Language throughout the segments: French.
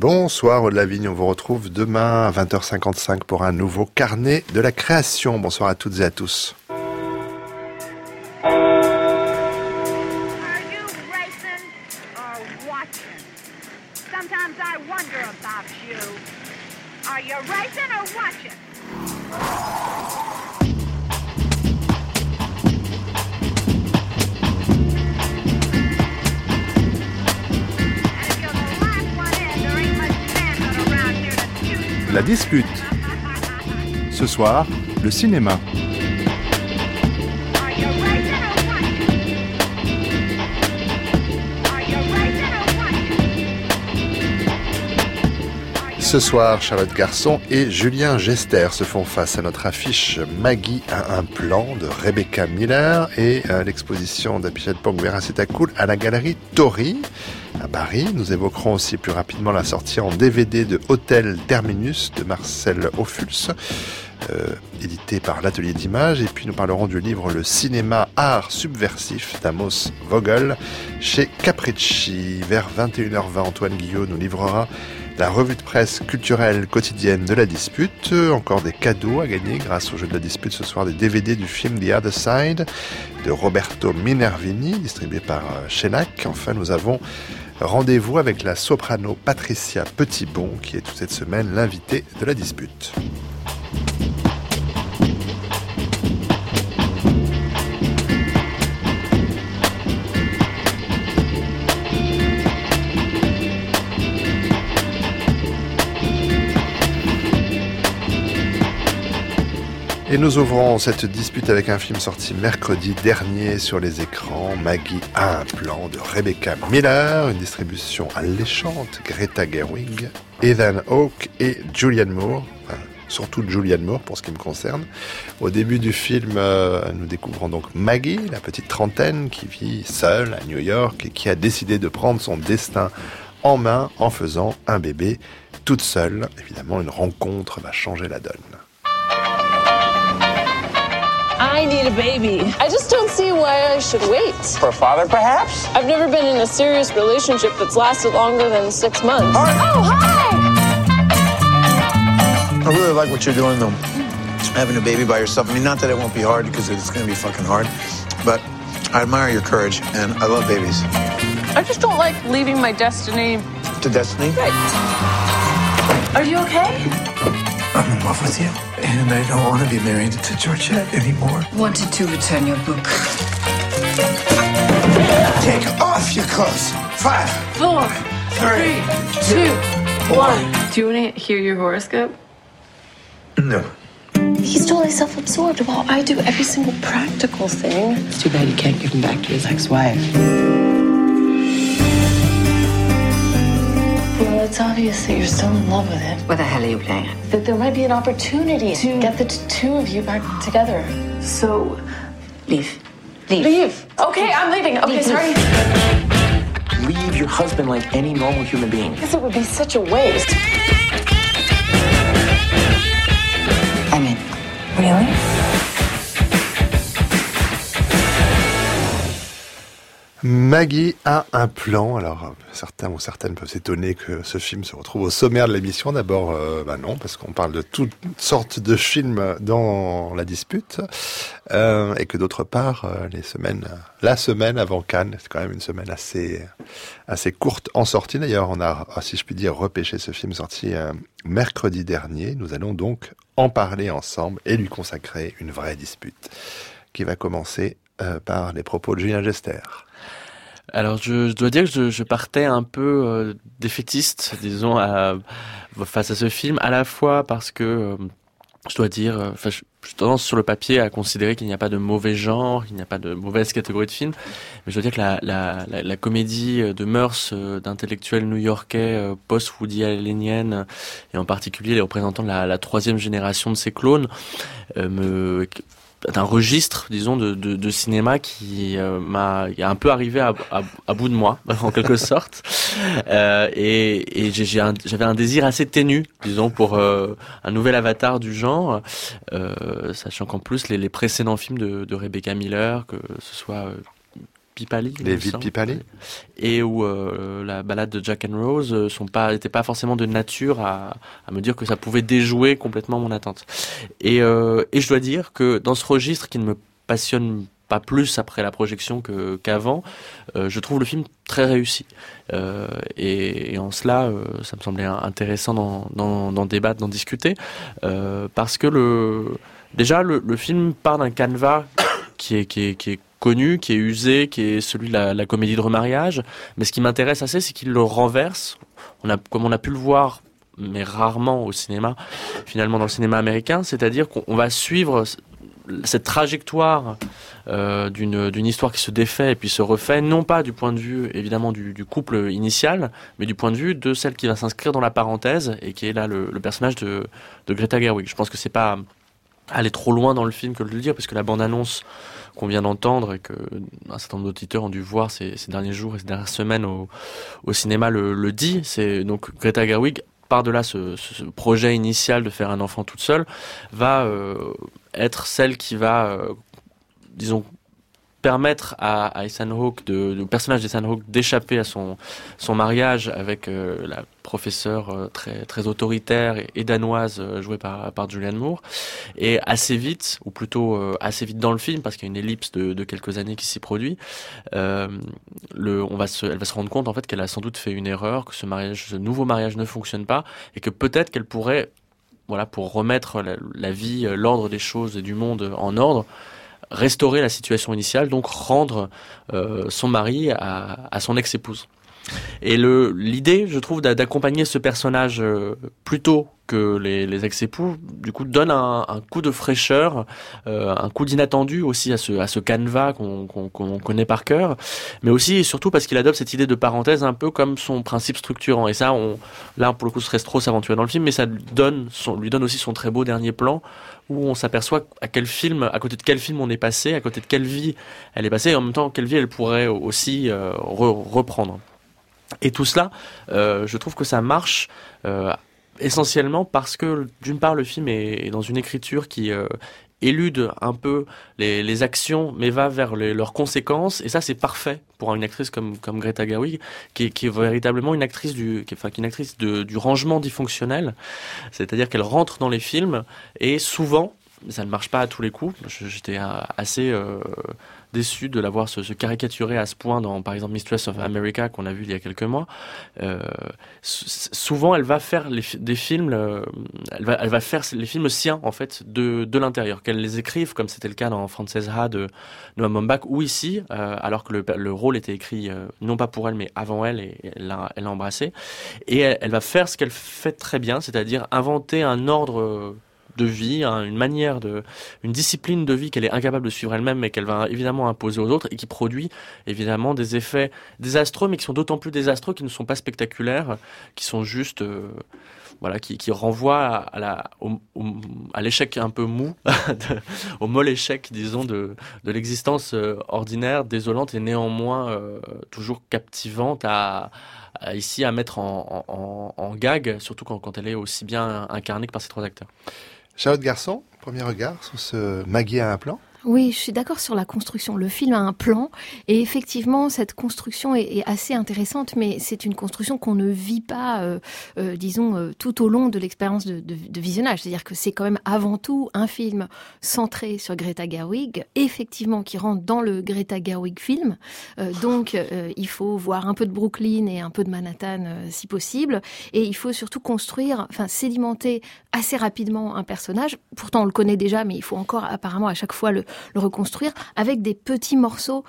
Bonsoir Aude Lavigne, on vous retrouve demain à 20h55 pour un nouveau carnet de la création. Bonsoir à toutes et à tous. La dispute. Ce soir, le cinéma. Ce soir, Charlotte Garçon et Julien Gester se font face à notre affiche Maggie a un plan de Rebecca Miller et l'exposition d'Apichat Pongbera Setacool à la galerie Tori à Paris. Nous évoquerons aussi plus rapidement la sortie en DVD de Hôtel Terminus de Marcel Ophuls, édité par l'Atelier d'Images. Et puis nous parlerons du livre Le cinéma art subversif d'Amos Vogel chez Capricci. Vers 21h20, Antoine Guillot nous livrera la revue de presse culturelle quotidienne de la dispute. Encore des cadeaux à gagner grâce au jeu de la dispute ce soir, des DVD du film The Other Side de Roberto Minervini, distribué par Shellac. Enfin, nous avons rendez-vous avec la soprano Patricia Petitbon, qui est toute cette semaine l'invitée de la dispute. Et nous ouvrons cette dispute avec un film sorti mercredi dernier sur les écrans, Maggie a un plan de Rebecca Miller, une distribution alléchante, Greta Gerwig, Ethan Hawke et Julianne Moore, surtout Julianne Moore pour ce qui me concerne. Au début du film, nous découvrons donc Maggie, la petite trentaine qui vit seule à New York et qui a décidé de prendre son destin en main en faisant un bébé toute seule. Évidemment, une rencontre va changer la donne. I need a baby. I just don't see why I should wait. For a father, perhaps? I've never been in a serious relationship that's lasted longer than 6 months. Oh, hi! I really like what you're doing, though. Having a baby by yourself. I mean, not that it won't be hard, because it's going to be fucking hard. But I admire your courage, and I love babies. I just don't like leaving my destiny. To destiny? Right. Are you okay? I'm in love with you, and I don't want to be married to Georgette anymore. Wanted to return your book. Take off your clothes. 5, 4, 3, 2, 1. Do you want to hear your horoscope? No. He's totally self-absorbed while I do every single practical thing. It's too bad you can't give him back to his ex-wife. Well, it's obvious that you're still in love with it. What the hell are you playing at? That there might be an opportunity to get the two of you back together. So, Leave. leave. Okay, I'm leaving. Okay, Leave. sorry. Leave your husband like any normal human being. Because it would be such a waste. I'm in. Really? Maggie a un plan. Alors, certains ou certaines peuvent s'étonner que ce film se retrouve au sommaire de l'émission. D'abord, non, parce qu'on parle de toutes sortes de films dans la dispute. Et que d'autre part, la semaine avant Cannes, c'est quand même une semaine assez courte en sortie. D'ailleurs, on a, si je puis dire, repêché ce film sorti mercredi dernier. Nous allons donc en parler ensemble et lui consacrer une vraie dispute qui va commencer par les propos de Julien Gester. Alors je dois dire que je partais un peu défaitiste, disons, face à ce film, à la fois parce que je dois dire, je tendance sur le papier à considérer qu'il n'y a pas de mauvais genre, qu'il n'y a pas de mauvaise catégorie de film, mais je dois dire que la comédie de mœurs d'intellectuels new-yorkais post-Woody Allenienne, et en particulier les représentants de la troisième génération de ces clones, d'un registre, disons, de cinéma qui est un peu arrivé à bout de moi, en quelque sorte. Et j'avais un désir assez ténu, disons, pour un nouvel avatar du genre, sachant qu'en plus les précédents films de Rebecca Miller, que ce soit Pipali. Les Vies de Pipali. Et où la balade de Jack and Rose n'était pas forcément de nature à me dire que ça pouvait déjouer complètement mon attente. Et je dois dire que dans ce registre qui ne me passionne pas plus après la projection qu'avant, je trouve le film très réussi. Et en cela, ça me semblait intéressant d'en débattre, d'en discuter, parce que déjà le film part d'un canevas qui est connu, qui est usé, qui est celui de la comédie de remariage. Mais ce qui m'intéresse assez, c'est qu'il le renverse. Comme on a pu le voir, mais rarement au cinéma, finalement dans le cinéma américain, c'est-à-dire qu'on va suivre cette trajectoire d'une histoire qui se défait et puis se refait, non pas du point de vue évidemment du couple initial, mais du point de vue de celle qui va s'inscrire dans la parenthèse et qui est là le personnage de Greta Gerwig. Je pense que c'est pas aller trop loin dans le film que de le dire, parce que la bande-annonce qu'on vient d'entendre et que un certain nombre d'auditeurs ont dû voir ces derniers jours et ces dernières semaines au cinéma le dit. C'est donc Greta Gerwig, par-delà ce projet initial de faire un enfant toute seule, va être celle qui va, disons, permettre à Ethan Hawke, le personnage d'Ethan Hawke, d'échapper à son mariage avec la professeure très autoritaire et danoise jouée par Julianne Moore. Et assez vite, ou plutôt assez vite dans le film, parce qu'il y a une ellipse de quelques années qui s'y produit, elle va se rendre compte en fait qu'elle a sans doute fait une erreur, que ce nouveau mariage ne fonctionne pas, et que peut-être qu'elle pourrait, voilà, pour remettre la vie, l'ordre des choses et du monde en ordre, restaurer la situation initiale, donc rendre son mari à son ex-épouse. Et l'idée, je trouve, d'accompagner ce personnage plutôt que les ex-époux, du coup, donne un coup de fraîcheur, un coup d'inattendu aussi à ce canevas qu'on connaît par cœur, mais aussi et surtout parce qu'il adopte cette idée de parenthèse un peu comme son principe structurant. Et ça, là, pour le coup, ce serait trop s'aventurer dans le film, mais ça lui donne aussi son très beau dernier plan, où on s'aperçoit à côté de quel film on est passé, à côté de quelle vie elle est passée, et en même temps, quelle vie elle pourrait aussi reprendre. Et tout cela, je trouve que ça marche essentiellement parce que, d'une part, le film est dans une écriture qui élude un peu les actions, mais va vers leurs conséquences. Et ça, c'est parfait pour une actrice comme Greta Gerwig, qui est véritablement une actrice du rangement dysfonctionnel. C'est-à-dire qu'elle rentre dans les films et souvent, ça ne marche pas à tous les coups. J'étais assez déçu de la voir se caricaturer à ce point dans, par exemple, Mistress of America, qu'on a vu il y a quelques mois. Souvent, elle va faire des films, elle va faire les films siens, en fait, de l'intérieur. Qu'elle les écrive, comme c'était le cas dans Frances Ha de Noah Baumbach, ou ici, alors que le rôle était écrit, non pas pour elle, mais avant elle, et elle l'a embrassé. Et elle va faire ce qu'elle fait très bien, c'est-à-dire inventer un ordre de vie, une discipline de vie qu'elle est incapable de suivre elle-même, mais qu'elle va évidemment imposer aux autres, et qui produit évidemment des effets désastreux, mais qui sont d'autant plus désastreux qu'ils ne sont pas spectaculaires, qui sont juste qui renvoient à l'échec un peu mou, au molle échec, disons, de l'existence ordinaire, désolante et néanmoins toujours captivante ici à mettre en gag, surtout quand elle est aussi bien incarnée que par ces trois acteurs. Charlotte Garçon, premier regard sur ce Maggie à un plan? Oui, je suis d'accord sur la construction. Le film a un plan et effectivement, cette construction est assez intéressante, mais c'est une construction qu'on ne vit pas, disons, tout au long de l'expérience de visionnage. C'est-à-dire que c'est quand même avant tout un film centré sur Greta Gerwig, effectivement, qui rentre dans le Greta Gerwig film. Donc, il faut voir un peu de Brooklyn et un peu de Manhattan, si possible. Et il faut surtout sédimenter assez rapidement un personnage. Pourtant, on le connaît déjà, mais il faut encore apparemment à chaque fois le reconstruire avec des petits morceaux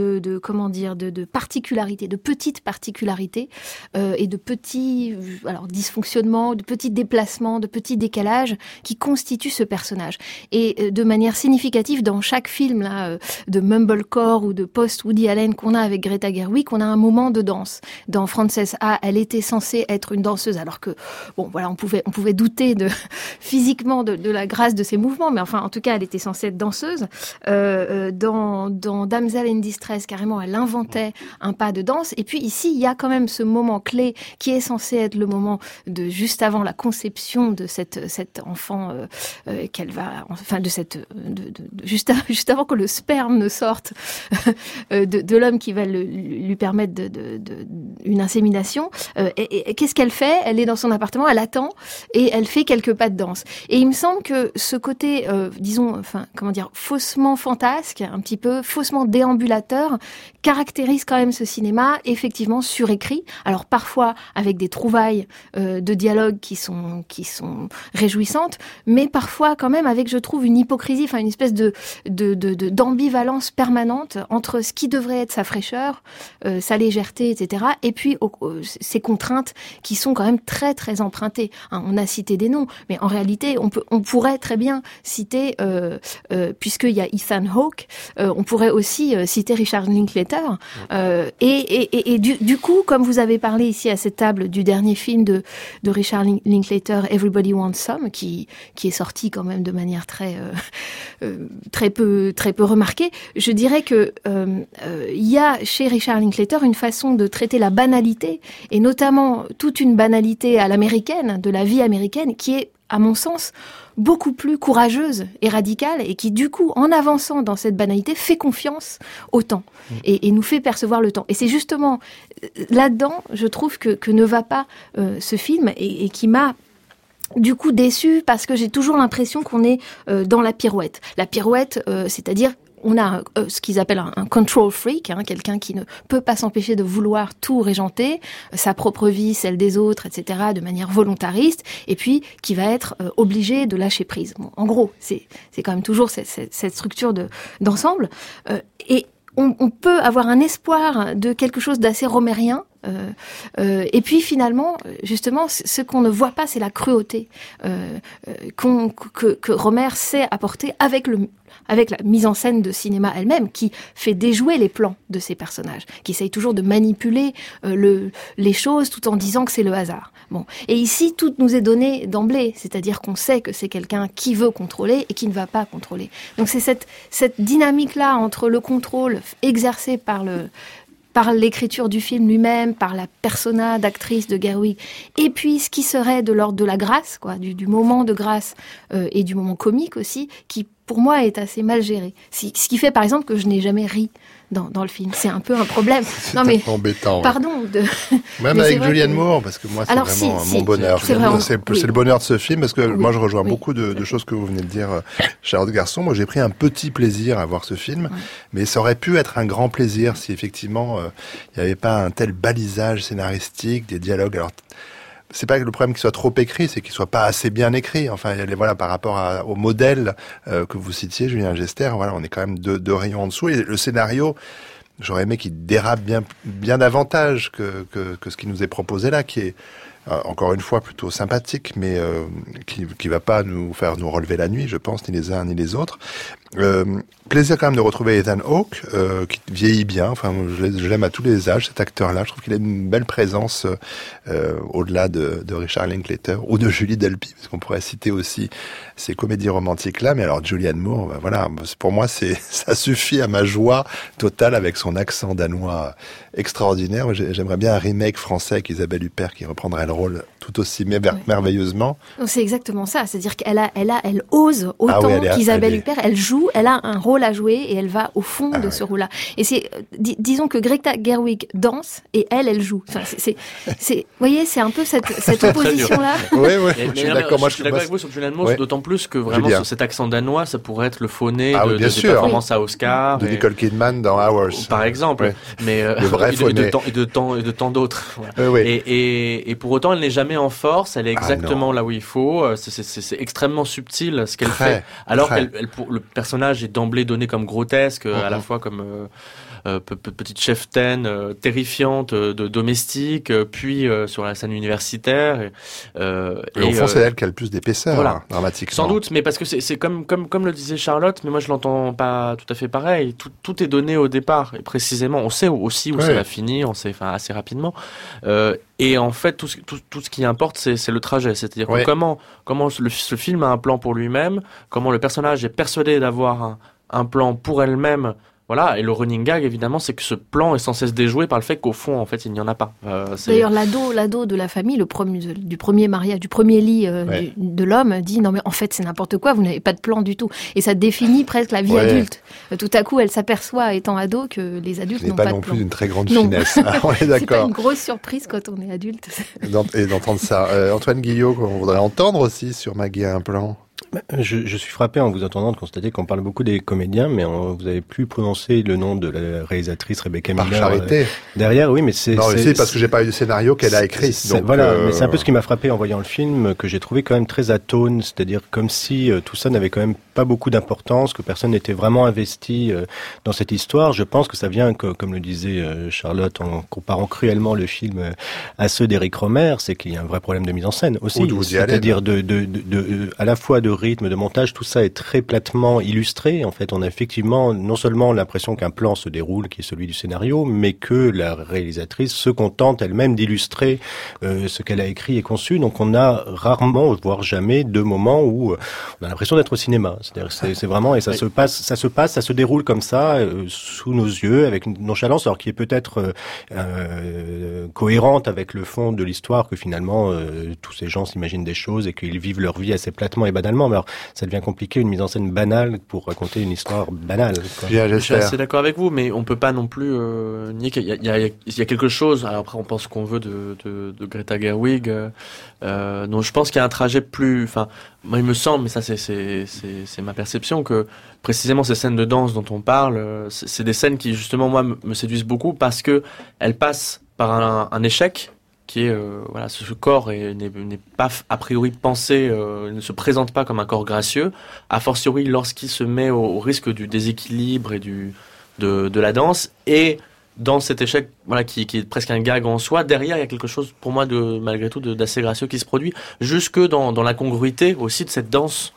de particularités, de petites particularités et de petits dysfonctionnements, de petits déplacements, de petits décalages qui constituent ce personnage. Et de manière significative, dans chaque film là, de mumblecore ou de post-Woody Allen qu'on a avec Greta Gerwig, on a un moment de danse. Dans Frances Ha, elle était censée être une danseuse, alors que on pouvait douter physiquement de la grâce de ses mouvements, mais enfin en tout cas elle était censée être danseuse. Dans Damsel in Distress, carrément, elle inventait un pas de danse. Et puis ici, il y a quand même ce moment clé qui est censé être le moment de juste avant la conception de cet enfant qu'elle va, enfin juste avant que le sperme ne sorte de l'homme qui va lui permettre une insémination. Et qu'est-ce qu'elle fait? Elle est dans son appartement, elle attend et elle fait quelques pas de danse. Et il me semble que ce côté, faussement fantasque, un petit peu faussement déambulateur, caractérise quand même ce cinéma, effectivement surécrit. Alors parfois avec des trouvailles de dialogue qui sont réjouissantes, mais parfois quand même avec, je trouve, une hypocrisie, enfin une espèce d'ambivalence permanente entre ce qui devrait être sa fraîcheur, sa légèreté, etc. Et puis ces contraintes qui sont quand même très très empruntées. On a cité des noms, mais en réalité on pourrait très bien citer, puisqu'il y a Ethan Hawke, on pourrait aussi citer Richard Linklater. Et du coup, comme vous avez parlé ici à cette table du dernier film de Richard Linklater, Everybody Wants Some, qui est sorti quand même de manière très peu remarquée, je dirais que il y a chez Richard Linklater une façon de traiter la banalité, et notamment toute une banalité à l'américaine, de la vie américaine, qui est, à mon sens, beaucoup plus courageuse et radicale, et qui, du coup, en avançant dans cette banalité, fait confiance au temps et nous fait percevoir le temps. Et c'est justement là-dedans, je trouve, que ne va pas ce film, et qui m'a du coup déçue, parce que j'ai toujours l'impression qu'on est dans la pirouette. La pirouette, c'est-à-dire on a ce qu'ils appellent un control freak, quelqu'un qui ne peut pas s'empêcher de vouloir tout régenter, sa propre vie, celle des autres, etc., de manière volontariste, et puis qui va être obligé de lâcher prise. Bon, en gros, c'est quand même toujours cette structure d'ensemble. Et on peut avoir un espoir de quelque chose d'assez romérien. Et puis finalement, justement, ce qu'on ne voit pas, c'est la cruauté que Romer sait apporter avec la mise en scène de cinéma elle-même, qui fait déjouer les plans de ces personnages, qui essaye toujours de manipuler les choses tout en disant que c'est le hasard. Bon, et ici, tout nous est donné d'emblée, c'est-à-dire qu'on sait que c'est quelqu'un qui veut contrôler et qui ne va pas contrôler. Donc c'est cette dynamique-là entre le contrôle exercé par l'écriture du film lui-même, par la persona d'actrice de Gerwig, et puis ce qui serait de l'ordre de la grâce, quoi, du moment de grâce et du moment comique aussi, qui pour moi est assez mal géré. Ce qui fait par exemple que je n'ai jamais ri dans le film. C'est un peu un problème. C'est embêtant. Pardon. Même avec Julianne Moore, parce que moi c'est vraiment mon bonheur. C'est le bonheur de ce film, parce que moi je rejoins beaucoup de choses que vous venez de dire, Charlotte Garçon. Moi j'ai pris un petit plaisir à voir ce film, mais ça aurait pu être un grand plaisir si effectivement il n'y avait pas un tel balisage scénaristique, des dialogues. Alors c'est pas que le problème qu'il soit trop écrit, c'est qu'il soit pas assez bien écrit. Enfin, voilà, par rapport au modèle que vous citiez, Julien Gester, voilà, on est quand même deux rayons en dessous. Et le scénario, j'aurais aimé qu'il dérape bien davantage que ce qui nous est proposé là, qui est encore une fois plutôt sympathique, mais qui va pas nous faire nous relever la nuit, je pense, ni les uns ni les autres. Plaisir quand même de retrouver Ethan Hawke, qui vieillit bien. Enfin, je l'aime à tous les âges, cet acteur-là. Je trouve qu'il a une belle présence au-delà de Richard Linklater ou de Julie Delpy, parce qu'on pourrait citer aussi ces comédies romantiques-là. Mais alors Julianne Moore, voilà, pour moi, ça suffit à ma joie totale avec son accent danois extraordinaire. J'aimerais bien un remake français avec Isabelle Huppert qui reprendrait le rôle tout aussi merveilleusement. C'est exactement ça. C'est-à-dire qu'elle ose autant qu'Isabelle Huppert. Elle joue, elle a un rôle à jouer et elle va au fond de ce rôle-là. Et c'est, disons que Greta Gerwig danse et elle joue. Enfin, vous voyez, c'est un peu cette opposition-là. Oui, je suis d'accord. Je suis d'accord avec vous sur Julianne Moore, d'autant plus que vraiment sur cet accent danois, ça pourrait être le faux nez des performances à Oscar. De Nicole Kidman dans Hours. Par exemple. Mais, le vrai faux nez. Et de tant d'autres. Et pour autant, elle n'est jamais en force, elle est exactement là où il faut. C'est extrêmement subtil ce qu'elle fait. Alors le personnage est d'emblée donné comme grotesque, à la fois comme petite cheftaine terrifiante de domestique, puis sur la scène universitaire. Et au fond, c'est elle qui a le plus d'épaisseur, dramatiquement. Sans doute, mais parce que c'est comme le disait Charlotte, mais moi je l'entends pas tout à fait pareil. Tout est donné au départ, et précisément, on sait aussi où ça va finir, on sait assez rapidement. Et en fait, tout ce qui importe, c'est le trajet. C'est-à-dire comment ce film a un plan pour lui-même, comment le personnage est persuadé d'avoir un plan pour elle-même. Voilà, et le running gag, évidemment, c'est que ce plan est sans cesse déjoué par le fait qu'au fond, en fait, il n'y en a pas. D'ailleurs, l'ado de la famille, du premier mariage, du premier lit de l'homme, dit non mais en fait c'est n'importe quoi, vous n'avez pas de plan du tout. Et ça définit presque la vie adulte. Tout à coup, elle s'aperçoit, étant ado, que les adultes n'ont pas de plan. Ce n'est pas non plus d'une très grande finesse. On est d'accord. C'est pas une grosse surprise quand on est adulte. Et d'entendre ça. Antoine Guillot, on voudrait entendre aussi sur Maggie a un plan. Je suis frappé en vous entendant de constater qu'on parle beaucoup des comédiens, mais vous avez plus prononcé le nom de la réalisatrice Rebecca Miller. Par charité. Derrière, oui, mais c'est... Non, c'est parce que j'ai pas eu le scénario qu'elle a écrit. Donc, voilà, mais c'est un peu ce qui m'a frappé en voyant le film, que j'ai trouvé quand même très atone, c'est-à-dire comme si tout ça n'avait quand même pas beaucoup d'importance, que personne n'était vraiment investi dans cette histoire. Je pense que ça vient, comme le disait Charlotte, en comparant cruellement le film à ceux d'Éric Rohmer, c'est qu'il y a un vrai problème de mise en scène aussi. C'est-à-dire à la fois de rythme, de montage, tout ça est très platement illustré. En fait, on a effectivement non seulement l'impression qu'un plan se déroule, qui est celui du scénario, mais que la réalisatrice se contente elle-même d'illustrer ce qu'elle a écrit et conçu. Donc on a rarement, voire jamais, de moments où on a l'impression d'être au cinéma. C'est-à-dire c'est vraiment, et ça se déroule comme ça, sous nos yeux, avec une nonchalance, alors qui est peut-être cohérente avec le fond de l'histoire, que finalement tous ces gens s'imaginent des choses et qu'ils vivent leur vie assez platement et banalement. Mais alors, ça devient compliqué, une mise en scène banale pour raconter une histoire banale. Je suis assez d'accord avec vous, mais on peut pas non plus nier qu'il y a quelque chose. Alors après, on pense qu'on veut de Greta Gerwig. Donc je pense qu'il y a un trajet plus. Enfin, moi, il me semble, mais ça c'est ma perception, que précisément ces scènes de danse dont on parle, c'est des scènes qui justement moi me séduisent beaucoup parce que elles passent par un échec. Qui est voilà, ce corps n'est pas a priori pensé, ne se présente pas comme un corps gracieux, a fortiori lorsqu'il se met au risque du déséquilibre et de la danse. Et dans cet échec, voilà, qui est presque un gag en soi, derrière il y a quelque chose pour moi malgré tout d'assez gracieux qui se produit, jusque dans l'incongruité aussi de cette danse.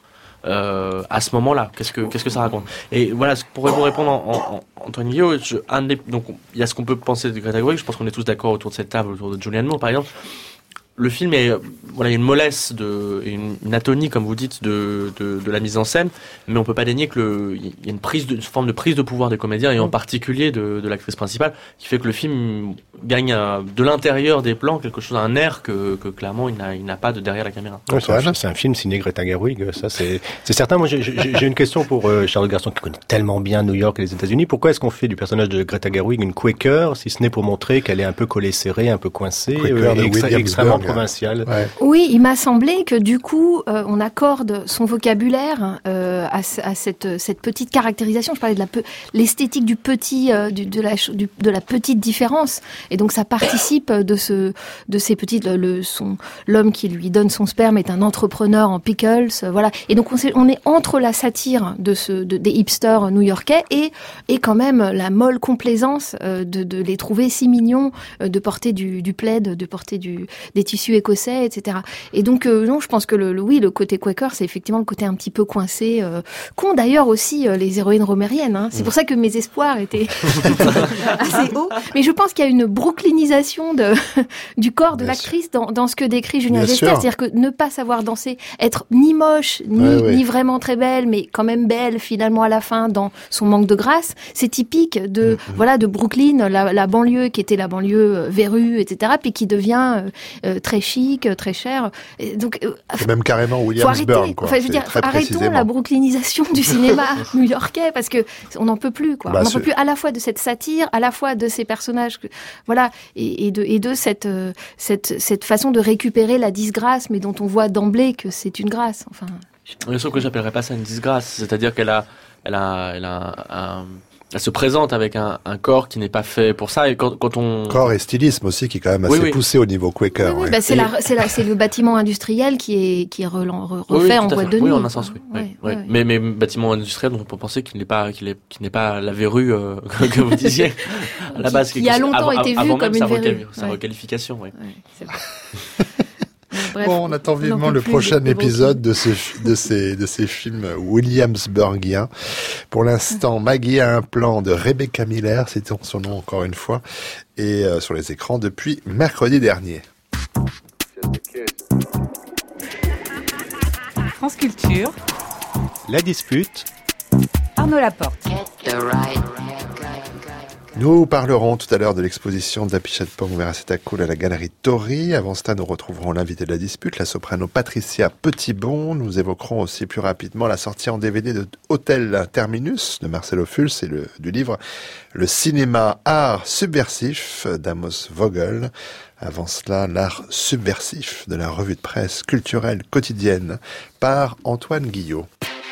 À ce moment-là, qu'est-ce que ça raconte? Et voilà, pour vous répondre en Antoine Guillot, donc il y a ce qu'on peut penser de Greta Gerwig. Je pense qu'on est tous d'accord autour de cette table, autour de Julianne Moore, par exemple. Le film est, voilà, il y a une mollesse une atonie, comme vous dites, de la mise en scène, mais on peut pas dénier que il y a une forme de prise de pouvoir des comédiens, et en particulier de l'actrice principale, qui fait que le film gagne de l'intérieur des plans quelque chose, un air que clairement il n'a pas de derrière la caméra. Ouais, c'est un film signé Greta Gerwig, ça c'est certain. Moi j'ai une question pour Charlotte Garçon, qui connaît tellement bien New York et les États-Unis. Pourquoi est-ce qu'on fait du personnage de Greta Gerwig une Quaker, si ce n'est pour montrer qu'elle est un peu collée serrée, un peu coincée, extrêmement provinciale? Ouais. Oui, il m'a semblé que du coup on accorde son vocabulaire à cette petite caractérisation. Je parlais de l'esthétique du petit, de la petite différence, et donc ça participe de ces petites. L'homme qui lui donne son sperme est un entrepreneur en pickles, voilà. Et donc on est entre la satire des hipsters new-yorkais et quand même la molle complaisance de les trouver si mignons, de porter du plaid, de porter des tissus écossais, etc. Et donc non, je pense que le côté Quaker, c'est effectivement le côté un petit peu coincé, qu'ont d'ailleurs aussi les héroïnes romériennes. Hein. C'est pour ça que mes espoirs étaient assez hauts. Mais je pense qu'il y a une brooklynisation du corps de l'actrice dans ce que décrit Julien Gester. C'est-à-dire que ne pas savoir danser, être ni moche, ni vraiment très belle, mais quand même belle finalement à la fin dans son manque de grâce, c'est typique de Brooklyn, la banlieue qui était la banlieue verrue, etc., puis qui devient très chic, très chère. Donc, c'est même carrément Williamsburg, quoi. Enfin, je veux dire, arrêtons la brooklynisation du cinéma new-yorkais, parce que on n'en peut plus, quoi. On n'en peut plus à la fois de cette satire, à la fois de ces personnages, voilà, et de cette façon de récupérer la disgrâce, mais dont on voit d'emblée que c'est une grâce. Enfin. Sauf que j'appellerais pas ça une disgrâce, c'est-à-dire qu'elle se présente avec un corps qui n'est pas fait pour ça, et quand on... Corps et stylisme aussi, qui est quand même assez poussé au niveau Quaker. Oui. Bah c'est le bâtiment industriel qui est refait en boîte de nuit. Oui, en un sens, oui. Mais bâtiment industriel, on peut penser qu'il n'est pas la verrue que vous disiez à la base. Qui a longtemps été vu comme une verrue. Sa requalification, oui. C'est vrai. Bref, bon, on attend vivement le prochain épisode de ces films williamsburgiens. Pour l'instant, Maggie a un plan de Rebecca Miller, c'est son nom encore une fois, et sur les écrans depuis mercredi dernier. France Culture. La dispute. Arnaud Laporte. Nous parlerons tout à l'heure de l'exposition d'Apichat Pong Veracetakul à la galerie Tori. Avant cela, nous retrouverons l'invité de la dispute, la soprano Patricia Petitbon. Nous évoquerons aussi plus rapidement la sortie en DVD de Hôtel Terminus de Marcelo Fulls et du livre Le cinéma art subversif d'Amos Vogel. Avant cela, l'art subversif de la revue de presse culturelle quotidienne par Antoine Guillot.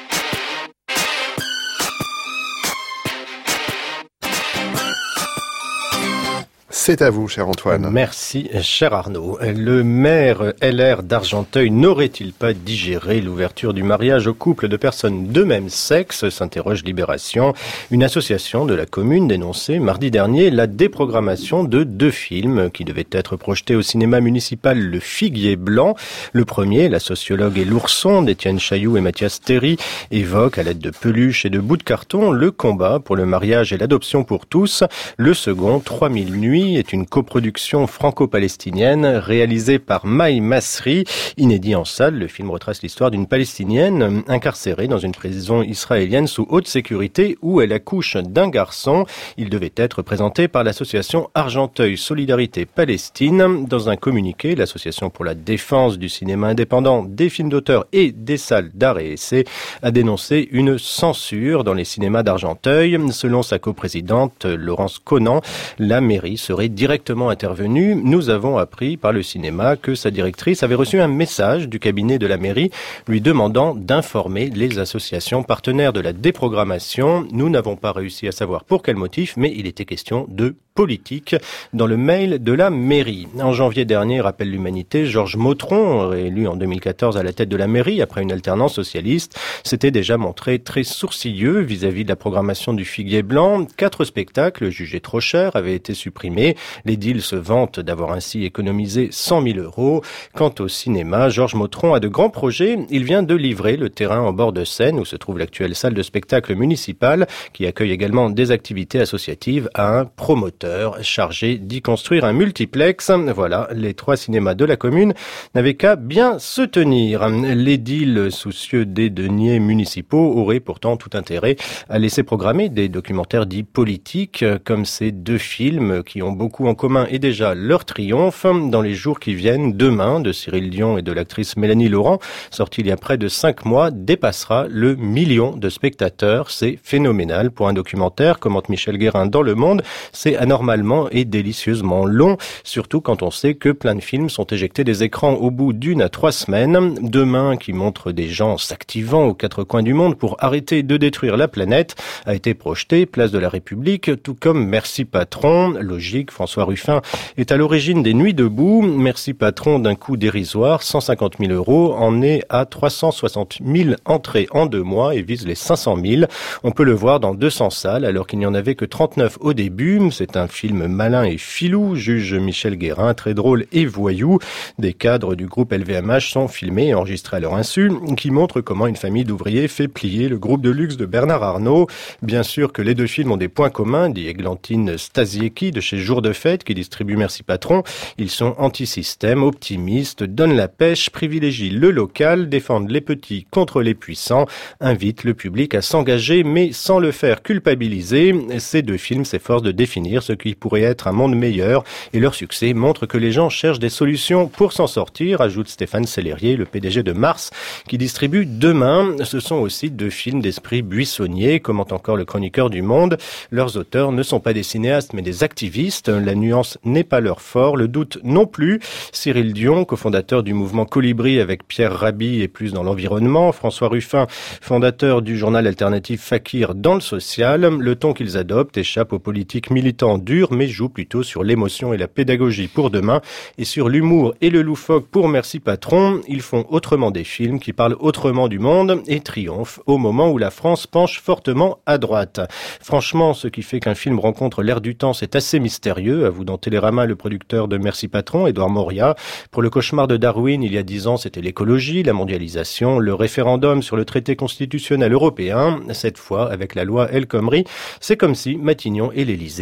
C'est à vous, cher Antoine. Merci, cher Arnaud. Le maire LR d'Argenteuil n'aurait-il pas digéré l'ouverture du mariage aux couples de personnes de même sexe, s'interroge Libération. Une association de la commune dénonçait mardi dernier la déprogrammation de 2 films qui devaient être projetés au cinéma municipal Le Figuier Blanc. Le premier, La sociologue et l'ourson d'Étienne Chailloux et Mathias Théry, évoque à l'aide de peluches et de bouts de carton le combat pour le mariage et l'adoption pour tous. Le second, 3000 nuits, est une coproduction franco-palestinienne réalisée par Maï Masri. Inédit en salle, le film retrace l'histoire d'une Palestinienne incarcérée dans une prison israélienne sous haute sécurité où elle accouche d'un garçon. Il devait être présenté par l'association Argenteuil Solidarité Palestine. Dans un communiqué, l'association pour la défense du cinéma indépendant, des films d'auteur et des salles d'art et essai a dénoncé une censure dans les cinémas d'Argenteuil. Selon sa coprésidente Laurence Conan, la mairie serait directement intervenue. Nous avons appris par le cinéma que sa directrice avait reçu un message du cabinet de la mairie lui demandant d'informer les associations partenaires de la déprogrammation. Nous n'avons pas réussi à savoir pour quel motif, mais il était question de politique dans le mail de la mairie. En janvier dernier, rappelle l'Humanité, Georges Motron, réélu en 2014 à la tête de la mairie après une alternance socialiste, s'était déjà montré très sourcilleux vis-à-vis de la programmation du Figuier Blanc. 4 spectacles jugés trop chers avaient été supprimés. Les deals se vantent d'avoir ainsi économisé 100 000 €. Quant au cinéma, Georges Motron a de grands projets. Il vient de livrer le terrain en bord de Seine où se trouve l'actuelle salle de spectacle municipale qui accueille également des activités associatives à un promoteur chargé d'y construire un multiplex. Voilà, les 3 cinémas de la commune n'avaient qu'à bien se tenir. L'édile, soucieux des deniers municipaux, aurait pourtant tout intérêt à laisser programmer des documentaires dits politiques, comme ces 2 films qui ont beaucoup en commun et déjà leur triomphe. Dans les jours qui viennent, Demain, de Cyril Dion et de l'actrice Mélanie Laurent, sorti il y a près de 5 mois, dépassera le 1 million de spectateurs. C'est phénoménal pour un documentaire, commente Michel Guérin dans Le Monde. C'est anormalement et délicieusement long, surtout quand on sait que plein de films sont éjectés des écrans au bout d'1 à 3 semaines. Demain, qui montre des gens s'activant aux 4 coins du monde pour arrêter de détruire la planète, a été projeté place de la République, tout comme Merci Patron. Logique, François Ruffin est à l'origine des Nuits debout. Merci Patron, d'un coût dérisoire, 150 000 €, en est à 360 000 entrées en 2 mois et vise les 500 000. On peut le voir dans 200 salles alors qu'il n'y en avait que 39 au début. C'est un film malin et filou, juge Michel Guérin, très drôle et voyou. Des cadres du groupe LVMH sont filmés et enregistrés à leur insu, qui montrent comment une famille d'ouvriers fait plier le groupe de luxe de Bernard Arnault. Bien sûr que les 2 films ont des points communs, dit Églantine Stasiecki de chez Jour de Fête, qui distribue Merci Patron. Ils sont anti-système, optimistes, donnent la pêche, privilégient le local, défendent les petits contre les puissants, invitent le public à s'engager, mais sans le faire culpabiliser. Ces 2 films s'efforcent de définir ce qui pourrait être un monde meilleur et leur succès montre que les gens cherchent des solutions pour s'en sortir, ajoute Stéphane Sellerier, le PDG de Mars, qui distribue Demain. Ce sont aussi 2 films d'esprit buissonnier, commente encore le chroniqueur du Monde. Leurs auteurs ne sont pas des cinéastes mais des activistes. La nuance n'est pas leur fort, le doute non plus. Cyril Dion, cofondateur du mouvement Colibri avec Pierre Rabhi, est plus dans l'environnement. François Ruffin, fondateur du journal alternatif Fakir, dans le social. Le ton qu'ils adoptent échappe aux politiques militants durs mais joue plutôt sur l'émotion et la pédagogie pour Demain et sur l'humour et le loufoque pour Merci Patron. Ils font autrement des films qui parlent autrement du monde et triomphent au moment où la France penche fortement à droite. Franchement, ce qui fait qu'un film rencontre l'air du temps, c'est assez mystérieux, avoue dans Télérama le producteur de Merci Patron, Édouard Moria. Pour le cauchemar de Darwin, il y a 10 ans, c'était l'écologie, la mondialisation, le référendum sur le traité constitutionnel européen. Cette fois, avec la loi El Khomri, c'est comme si Matignon et l'Élysée avaient fait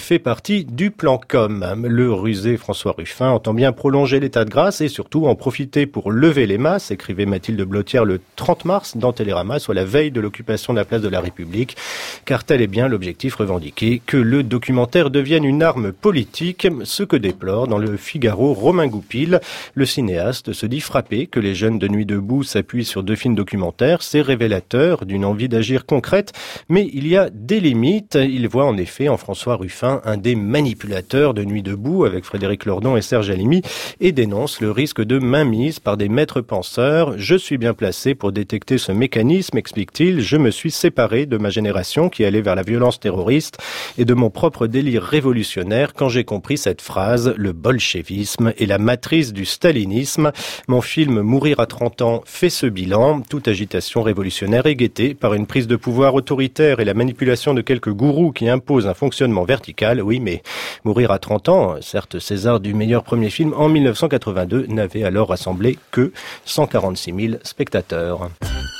fait partie du plan com. Le rusé François Ruffin entend bien prolonger l'état de grâce et surtout en profiter pour lever les masses, écrivait Mathilde Blottière le 30 mars dans Télérama, soit la veille de l'occupation de la place de la République, car tel est bien l'objectif revendiqué, que le documentaire devienne une arme politique, ce que déplore dans le Figaro Romain Goupil. Le cinéaste se dit frappé que les jeunes de Nuit debout s'appuient sur 2 films documentaires, c'est révélateur d'une envie d'agir concrète, mais il y a des limites. Il voit en effet en François Ruffin un des manipulateurs de Nuit debout avec Frédéric Lordon et Serge Halimi et dénonce le risque de mainmise par des maîtres penseurs. Je suis bien placé pour détecter ce mécanisme, explique-t-il. Je me suis séparé de ma génération qui allait vers la violence terroriste et de mon propre délire révolutionnaire quand j'ai compris cette phrase: le bolchevisme est la matrice du stalinisme. Mon film Mourir à 30 ans fait ce bilan. Toute agitation révolutionnaire est guettée par une prise de pouvoir autoritaire et la manipulation de quelques gourous qui imposent un fonctionnement vertical. Oui, mais Mourir à 30 ans, certes César du meilleur premier film en 1982, n'avait alors rassemblé que 146 000 spectateurs.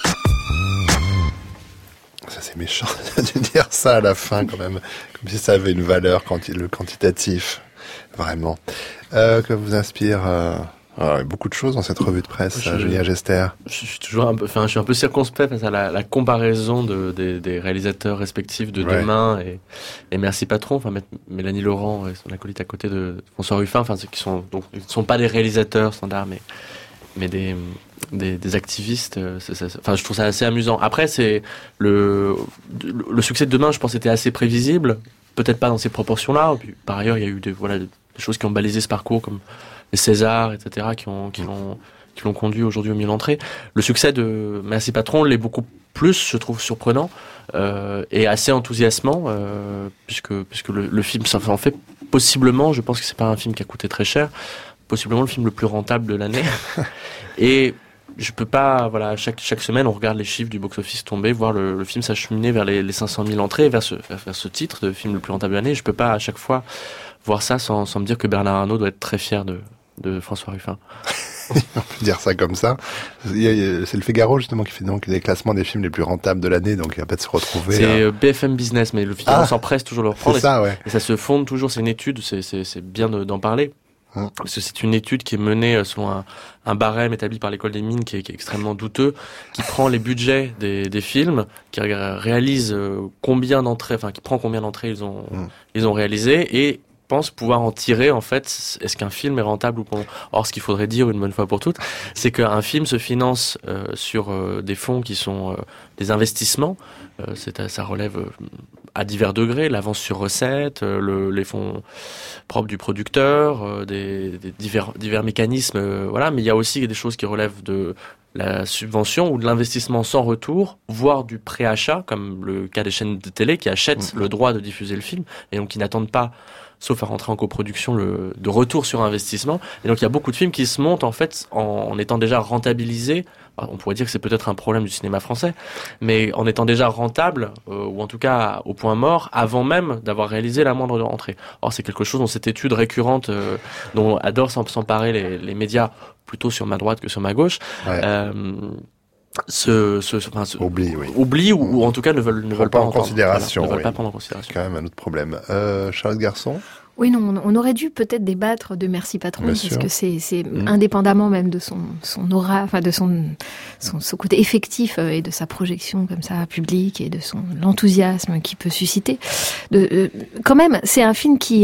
Ça, c'est méchant de dire ça à la fin, quand même. Comme si ça avait une valeur, le quantitatif. Vraiment. Que vous inspire beaucoup de choses dans cette revue de presse, Julien Gester. Je suis un peu circonspect face à la comparaison des réalisateurs respectifs de Demain et Merci Patron. Enfin, Mélanie Laurent et son acolyte à côté de François Ruffin. Enfin, ceux qui sont donc, ils ne sont pas des réalisateurs standards, mais des activistes. Enfin, je trouve ça assez amusant. Après, c'est le succès de Demain, je pense, était assez prévisible. Peut-être pas dans ces proportions-là. Puis, par ailleurs, il y a eu des choses qui ont balisé ce parcours, comme les Césars, etc., qui l'ont conduit aujourd'hui au milieu d'entrée. Le succès de Merci Patron l'est beaucoup plus, je trouve, surprenant et assez enthousiasmant, puisque le film, ça en fait possiblement, je pense que c'est pas un film qui a coûté très cher, possiblement le film le plus rentable de l'année. Et je peux pas, chaque semaine, on regarde les chiffres du box-office tomber, voir le film s'acheminer vers les 500 000 entrées, vers ce titre de film le plus rentable de l'année. Je peux pas, à chaque fois, voir ça sans me dire que Bernard Arnault doit être très fier de François Ruffin. On peut dire ça comme ça. C'est le Figaro, justement, qui fait donc les classements des films les plus rentables de l'année, donc il va peut-être se retrouver. C'est BFM Business, mais le Figaro s'empresse toujours de le reprendre. C'est ça, ouais. Et ça se fonde toujours, c'est une étude, c'est bien d'en parler. Parce que c'est une étude qui est menée selon un barème établi par l'école des mines qui est extrêmement douteux, qui prend les budgets des films, qui réalise combien d'entrées ils ont réalisé et pense pouvoir en tirer, en fait, est-ce qu'un film est rentable ou pas. Or, ce qu'il faudrait dire une bonne fois pour toutes, c'est qu'un film se finance sur des fonds qui sont des investissements. Ça relève à divers degrés, l'avance sur recette, les fonds propres du producteur, des divers mécanismes, voilà. Mais il y a aussi des choses qui relèvent de la subvention ou de l'investissement sans retour, voire du préachat, comme le cas des chaînes de télé qui achètent le droit de diffuser le film et donc qui n'attendent pas, sauf à rentrer en coproduction, de retour sur investissement. Et donc il y a beaucoup de films qui se montent en fait en étant déjà rentabilisés. On pourrait dire que c'est peut-être un problème du cinéma français, mais en étant déjà rentable, ou en tout cas au point mort, avant même d'avoir réalisé la moindre rentrée. Or c'est quelque chose dans cette étude récurrente dont adorent s'emparer les médias, plutôt sur ma droite que sur ma gauche. Ouais. Oublie ou en tout cas ne veulent pas en considération. Ne veulent pas prendre en considération. C'est quand même un autre problème. Charlotte Garçon. Oui, non, on aurait dû peut-être débattre de Merci Patron, parce que c'est indépendamment même de son aura, enfin de son côté effectif et de sa projection comme ça publique et de l'enthousiasme qu'il peut susciter. Quand même, c'est un film qui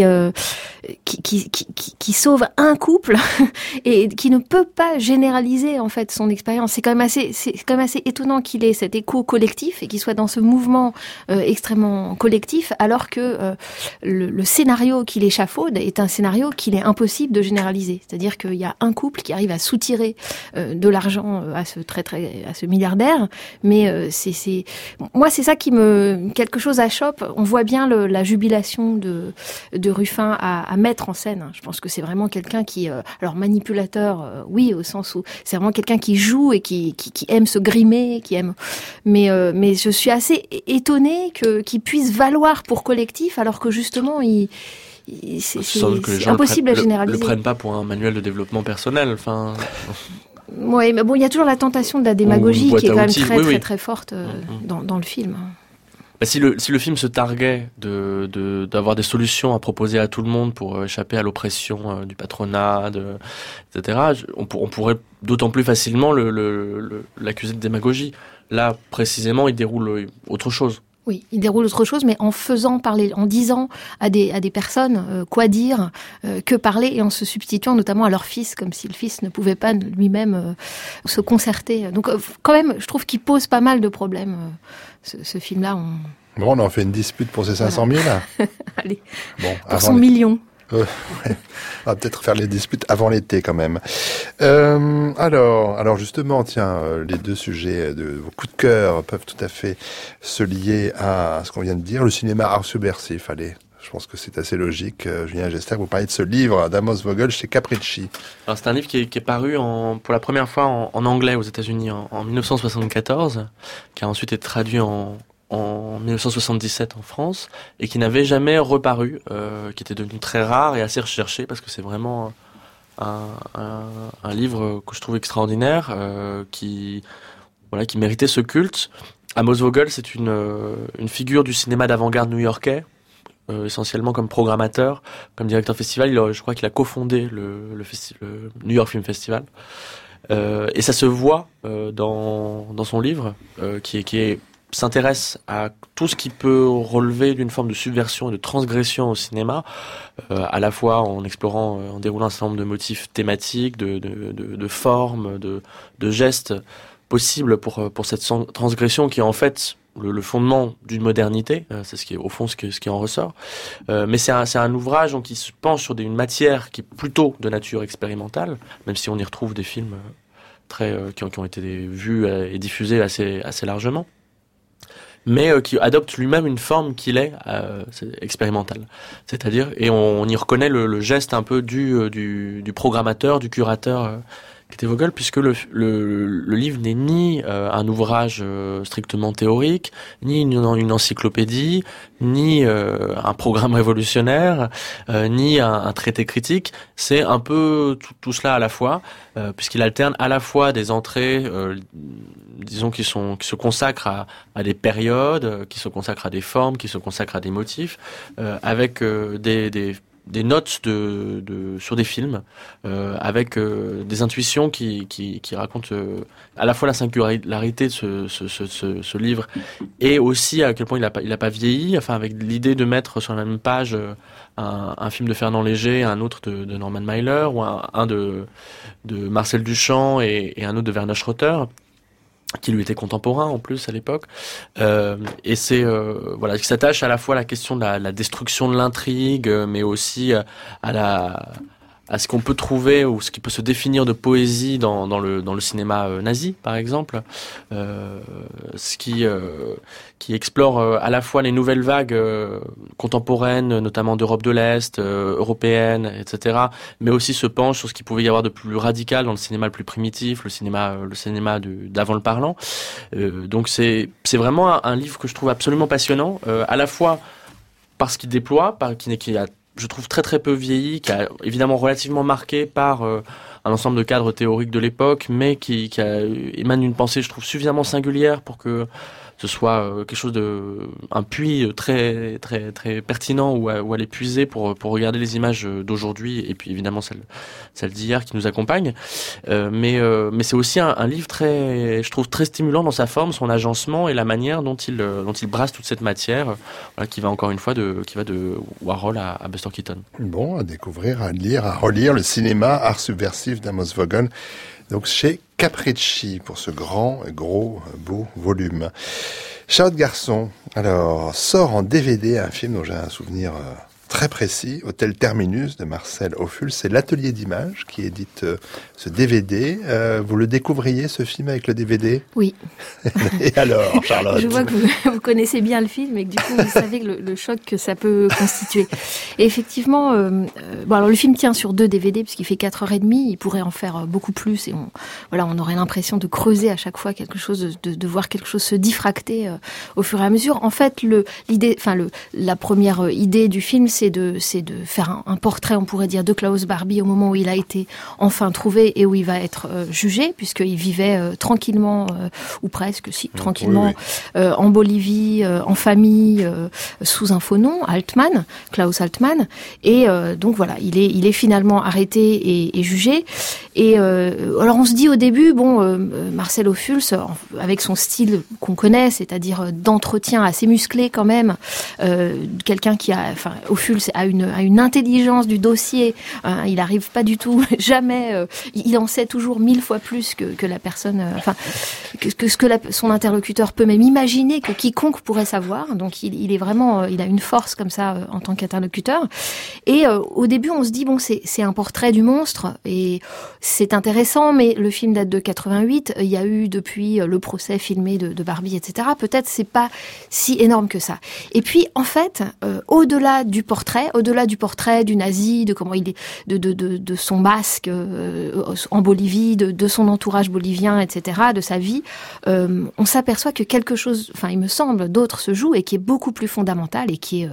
sauve un couple et qui ne peut pas généraliser en fait son expérience. C'est quand même assez étonnant qu'il ait cet écho collectif et qu'il soit dans ce mouvement extrêmement collectif, alors que le scénario qu'il échafaude est un scénario qu'il est impossible de généraliser. C'est-à-dire qu'il y a un couple qui arrive à soutirer de l'argent à ce milliardaire, mais moi c'est ça qui quelque chose achoppe. On voit bien la jubilation de Ruffin à mettre en scène. Je pense que c'est vraiment quelqu'un qui, alors manipulateur, oui, au sens où c'est vraiment quelqu'un qui joue et qui aime se grimer, mais je suis assez étonnée qu'il puisse valoir pour collectif, alors que justement c'est impossible à généraliser. Le prennent pas pour un manuel de développement personnel, enfin. Oui, mais bon, il y a toujours la tentation de la démagogie qui est quand même très forte dans le film. Si le film se targuait d'avoir des solutions à proposer à tout le monde pour échapper à l'oppression du patronat, etc., on pourrait d'autant plus facilement l'accuser de démagogie. Là, précisément, il déroule autre chose. Oui, il déroule autre chose, mais en disant à des personnes quoi dire, que parler, et en se substituant notamment à leur fils, comme si le fils ne pouvait pas lui-même se concerter. Donc, quand même, je trouve qu'il pose pas mal de problèmes, ce film-là. Bon, on en fait une dispute pour ces 500 000. Allez, bon, pour son million. Ouais. On va peut-être faire les disputes avant l'été quand même. Alors justement, tiens, les deux sujets de vos coups de cœur peuvent tout à fait se lier à ce qu'on vient de dire, le cinéma art subversif. Allez, je pense que c'est assez logique. Julien Gester, vous parlez de ce livre d'Amos Vogel chez Capricci. Alors c'est un livre qui est paru pour la première fois en anglais aux États-Unis en 1974, qui a ensuite été traduit en 1977 en France, et qui n'avait jamais reparu, qui était devenu très rare et assez recherché, parce que c'est vraiment un livre que je trouve extraordinaire, qui méritait ce culte. Amos Vogel, c'est une figure du cinéma d'avant-garde new-yorkais, essentiellement comme programmateur, comme directeur festival. Je crois qu'il a cofondé le New York Film Festival. Et ça se voit dans son livre, qui s'intéresse à tout ce qui peut relever d'une forme de subversion et de transgression au cinéma, à la fois en déroulant un certain nombre de motifs thématiques, de formes, de gestes possibles pour cette transgression qui est en fait le fondement d'une modernité. C'est ce qui en ressort. Mais c'est un ouvrage qui se penche sur une matière qui est plutôt de nature expérimentale, même si on y retrouve des films qui ont été vus et diffusés assez largement, mais qui adopte lui-même une forme qu'il est expérimentale. C'est-à-dire, et on y reconnaît le geste un peu du programmateur, du curateur qui était Vogel, puisque le livre n'est ni un ouvrage strictement théorique, ni une encyclopédie, ni un programme révolutionnaire, ni un traité critique. C'est un peu tout cela à la fois, puisqu'il alterne à la fois des entrées, disons qui se consacrent à des périodes, qui se consacrent à des formes, qui se consacrent à des motifs, avec des notes sur des films, avec des intuitions qui racontent à la fois la singularité de ce livre, et aussi à quel point il a pas vieilli, enfin avec l'idée de mettre sur la même page un film de Fernand Léger, un autre de Norman Mailer, ou un de Marcel Duchamp et un autre de Werner Schroeter, qui lui était contemporain en plus à l'époque, et c'est qui s'attache à la fois à la question de la destruction de l'intrigue, mais aussi à ce qu'on peut trouver ou ce qui peut se définir de poésie dans le cinéma nazi par exemple, ce qui explore à la fois les nouvelles vagues contemporaines, notamment d'Europe de l'Est, européenne, etc., mais aussi se penche sur ce qu'il pouvait y avoir de plus radical dans le cinéma le plus primitif, le cinéma d'avant le parlant. Donc c'est vraiment un livre que je trouve absolument passionnant, à la fois parce qu'il déploie, qui a, je trouve, très très peu vieilli, qui a évidemment relativement marqué par un ensemble de cadres théoriques de l'époque, mais qui émane d'une pensée, je trouve, suffisamment singulière pour que ce soit quelque chose un puits très très très pertinent où aller puiser pour regarder les images d'aujourd'hui, et puis évidemment celles d'hier qui nous accompagnent. Mais c'est aussi un livre je trouve très stimulant dans sa forme, son agencement et la manière dont il brasse toute cette matière, qui va encore une fois de Warhol à Buster Keaton. Bon, à découvrir, à lire, à relire le cinéma art subversif d'Amos Vogel, donc chez Capricci, pour ce grand, gros, beau volume. Charlotte Garçon, alors, sort en DVD un film dont j'ai un souvenir très précis, Hôtel Terminus de Marcel Ophuls. C'est l'Atelier d'Images qui édite ce DVD. Vous le découvriez, ce film, avec le DVD? Oui. Et alors, Charlotte? Je vois que vous connaissez bien le film et que du coup, vous savez le choc que ça peut constituer. Et effectivement, alors le film tient sur 2 DVD puisqu'il fait 4h30. Il pourrait en faire beaucoup plus et on aurait l'impression de creuser à chaque fois quelque chose, de voir quelque chose se diffracter au fur et à mesure. En fait, la première idée du film, c'est de faire un portrait, on pourrait dire, de Klaus Barbie au moment où il a été enfin trouvé et où il va être jugé, puisqu'il vivait tranquillement, ou presque, tranquillement, en Bolivie, en famille, sous un faux nom, Altman, Klaus Altman. Et donc voilà, il est finalement arrêté et jugé. Et alors on se dit au début, Marcel Ophuls, avec son style qu'on connaît, c'est-à-dire d'entretien assez musclé quand même, quelqu'un qui Ophuls a une intelligence du dossier, il arrive pas du tout, jamais, il en sait toujours 1000 fois plus que la personne, que ce que son interlocuteur peut même imaginer que quiconque pourrait savoir. Donc il est vraiment, il a une force comme ça en tant qu'interlocuteur. Et au début on se dit c'est un portrait du monstre et c'est intéressant, mais le film date de 88, il y a eu depuis le procès filmé de Barbie, etc. Peut-être c'est pas si énorme que ça. Et puis en fait, au-delà du portrait du nazi, de comment il est, de son masque en Bolivie, de son entourage bolivien, etc., de sa vie, on s'aperçoit que quelque chose, il me semble, d'autre se joue et qui est beaucoup plus fondamental et qui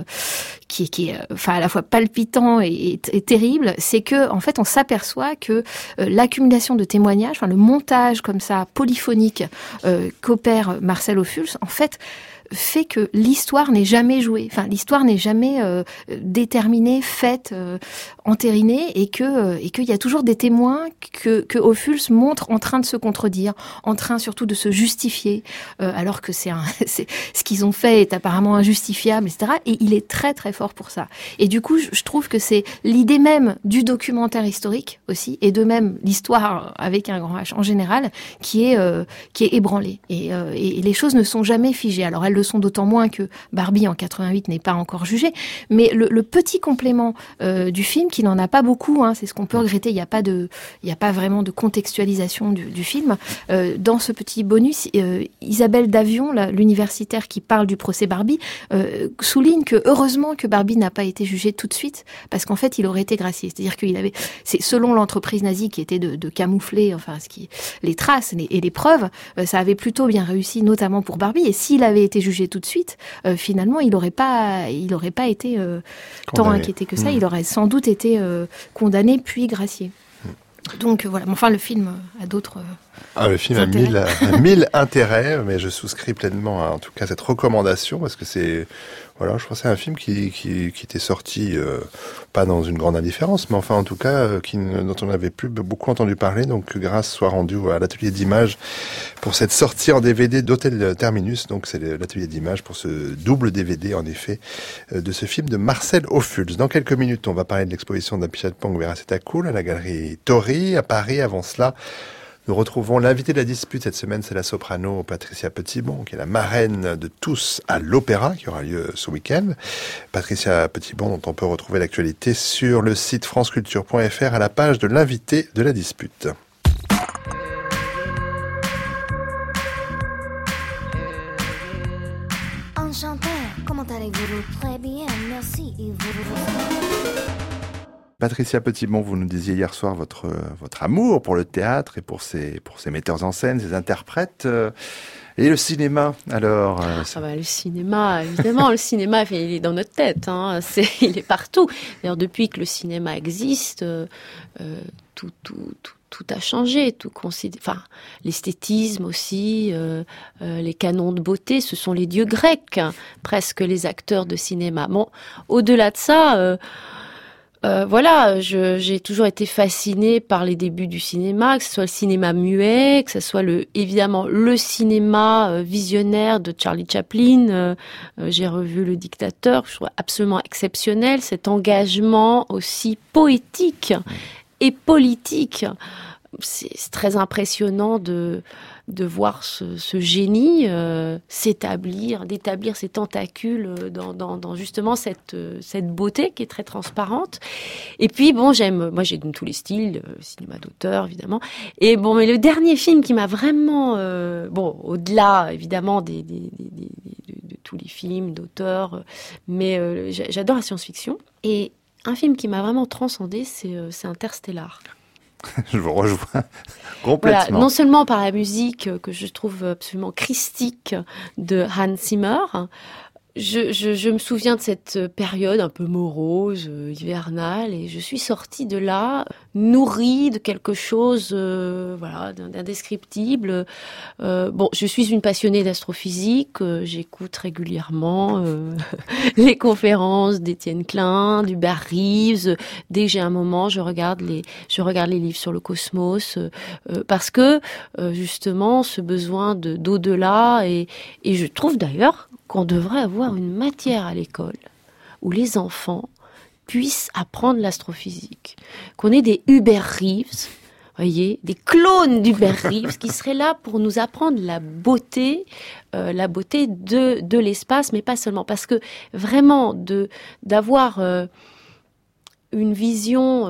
est à la fois palpitant et terrible. C'est que en fait on s'aperçoit que l'accumulation de témoignages, le montage comme ça polyphonique qu'opère Marcel Ophuls, en fait fait que l'histoire n'est jamais jouée, l'histoire n'est jamais déterminée, faite, entérinée, et qu'il y a toujours des témoins que Ophuls montre en train de se contredire, en train surtout de se justifier, alors que ce qu'ils ont fait est apparemment injustifiable, etc. Et il est très très fort pour ça. Et du coup, je trouve que c'est l'idée même du documentaire historique aussi, et de même l'histoire avec un grand H en général, qui est ébranlée. Et les choses ne sont jamais figées. Alors elles le sont d'autant moins que Barbie en 88 n'est pas encore jugée, mais le petit complément du film, qui n'en a pas beaucoup, c'est ce qu'on peut regretter, il n'y a pas vraiment de contextualisation du film. Dans ce petit bonus, Isabelle Davion, l'universitaire qui parle du procès Barbie, souligne que heureusement que Barbie n'a pas été jugé tout de suite, parce qu'en fait il aurait été gracié. C'est-à-dire c'est selon l'entreprise nazie qui était de camoufler les traces et les preuves, ça avait plutôt bien réussi, notamment pour Barbie. Et s'il avait été jugé tout de suite, finalement il n'aurait pas été tant inquiété que ça. Il aurait sans doute été condamné puis gracié. Donc voilà, le film a d'autres le film a 1000 intérêts, mais je souscris pleinement en tout cas cette recommandation, parce que je crois que c'est un film qui était sorti pas dans une grande indifférence, mais en tout cas dont on n'avait plus beaucoup entendu parler, donc grâce soit rendue à l'atelier d'images pour cette sortie en DVD d'Hôtel Terminus. Donc c'est l'atelier d'images pour ce double DVD en effet de ce film de Marcel Ophuls. Dans quelques minutes, on va parler de l'exposition d'Apichat Pong Veraceta-Cool à la galerie Tori à Paris. Avant cela, nous retrouvons l'invité de la dispute cette semaine, c'est la soprano Patricia Petitbon, qui est la marraine de Tous à l'Opéra, qui aura lieu ce week-end. Patricia Petitbon, dont on peut retrouver l'actualité sur le site franceculture.fr à la page de l'invité de la dispute. Enchanté, comment allez-vous? Très bien, merci. Et vous? Patricia Petitbon, vous nous disiez hier soir votre amour pour le théâtre et pour ses metteurs en scène, ses interprètes. Et le cinéma, alors le cinéma, évidemment, le cinéma, il est dans notre tête. Il est partout. D'ailleurs, depuis que le cinéma existe, tout a changé. L'esthétisme aussi, les canons de beauté, ce sont les dieux grecs, presque les acteurs de cinéma. Bon, au-delà de ça. J'ai toujours été fascinée par les débuts du cinéma, que ce soit le cinéma muet, que ce soit évidemment le cinéma visionnaire de Charlie Chaplin. J'ai revu Le Dictateur, que je trouve absolument exceptionnel, cet engagement aussi poétique et politique. C'est très impressionnant de voir ce génie d'établir ses tentacules dans justement cette beauté qui est très transparente. Et puis j'aime tous les styles, cinéma d'auteur évidemment. Et mais le dernier film qui m'a vraiment au-delà évidemment de tous les films d'auteur, mais j'adore la science-fiction. Et un film qui m'a vraiment transcendée, c'est Interstellar. Je vous rejoins complètement. Voilà, non seulement par la musique que je trouve absolument christique de Hans Zimmer, je me souviens de cette période un peu morose, hivernale, et je suis sortie de là nourrie de quelque chose, d'indescriptible. Je suis une passionnée d'astrophysique. J'écoute régulièrement les conférences d'Étienne Klein, d'Hubert Reeves. Dès que j'ai un moment, je regarde les livres sur le cosmos, parce que justement, ce besoin d'au-delà, et je trouve d'ailleurs qu'on devrait avoir une matière à l'école où les enfants puissent apprendre l'astrophysique. Qu'on ait des Hubert Reeves, voyez, des clones d'Hubert Reeves qui seraient là pour nous apprendre la beauté de l'espace, mais pas seulement. Parce que vraiment, d'avoir une vision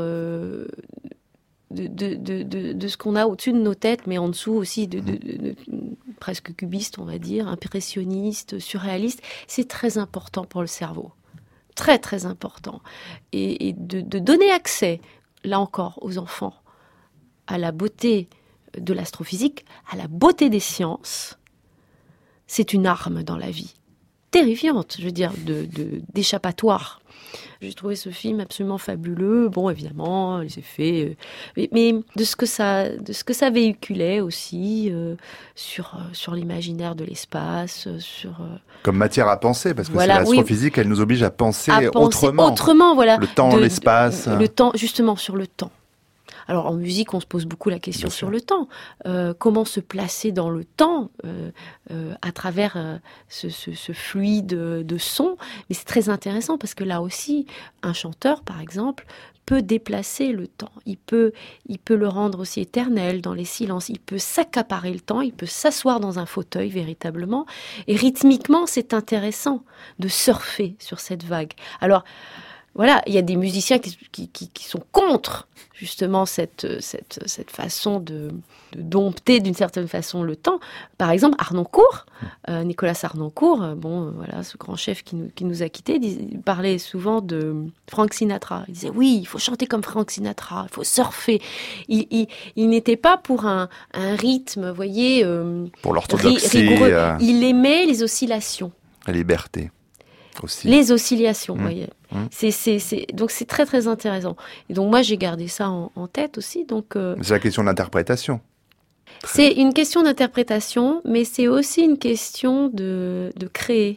de ce qu'on a au-dessus de nos têtes, mais en dessous aussi de presque cubiste, on va dire, impressionniste, surréaliste, c'est très important pour le cerveau. Très, très important. Et de donner accès, là encore, aux enfants, à la beauté de l'astrophysique, à la beauté des sciences, c'est une arme dans la vie. Terrifiante, je veux dire, d'échappatoire. J'ai trouvé ce film absolument fabuleux. Bon, évidemment, les effets, mais de ce que ça véhiculait aussi sur l'imaginaire de l'espace, comme matière à penser, parce que c'est l'astrophysique, elle nous oblige à penser autrement. Autrement, voilà. Le temps, l'espace. Le temps, justement, sur le temps. Alors en musique, on se pose beaucoup la question sur le temps. Comment se placer dans le temps à travers ce fluide de son. Mais c'est très intéressant parce que là aussi, un chanteur, par exemple, peut déplacer le temps. Il peut le rendre aussi éternel dans les silences. Il peut s'accaparer le temps. Il peut s'asseoir dans un fauteuil véritablement. Et rythmiquement, c'est intéressant de surfer sur cette vague. Alors, voilà, il y a des musiciens qui sont contre justement cette façon de dompter d'une certaine façon le temps. Par exemple, Harnoncourt, Nicolas Harnoncourt, ce grand chef qui nous a quittés, il parlait souvent de Frank Sinatra. Il disait oui, il faut chanter comme Frank Sinatra, il faut surfer. Il n'était pas pour un rythme, vous voyez, pour l'orthodoxie, rigoureux. Il aimait les oscillations. La liberté. Aussi. Les oscillations, vous voyez. Donc c'est très très intéressant. Et donc moi j'ai gardé ça en tête aussi. Donc c'est la question d'interprétation. C'est une question d'interprétation, mais c'est aussi une question de créer,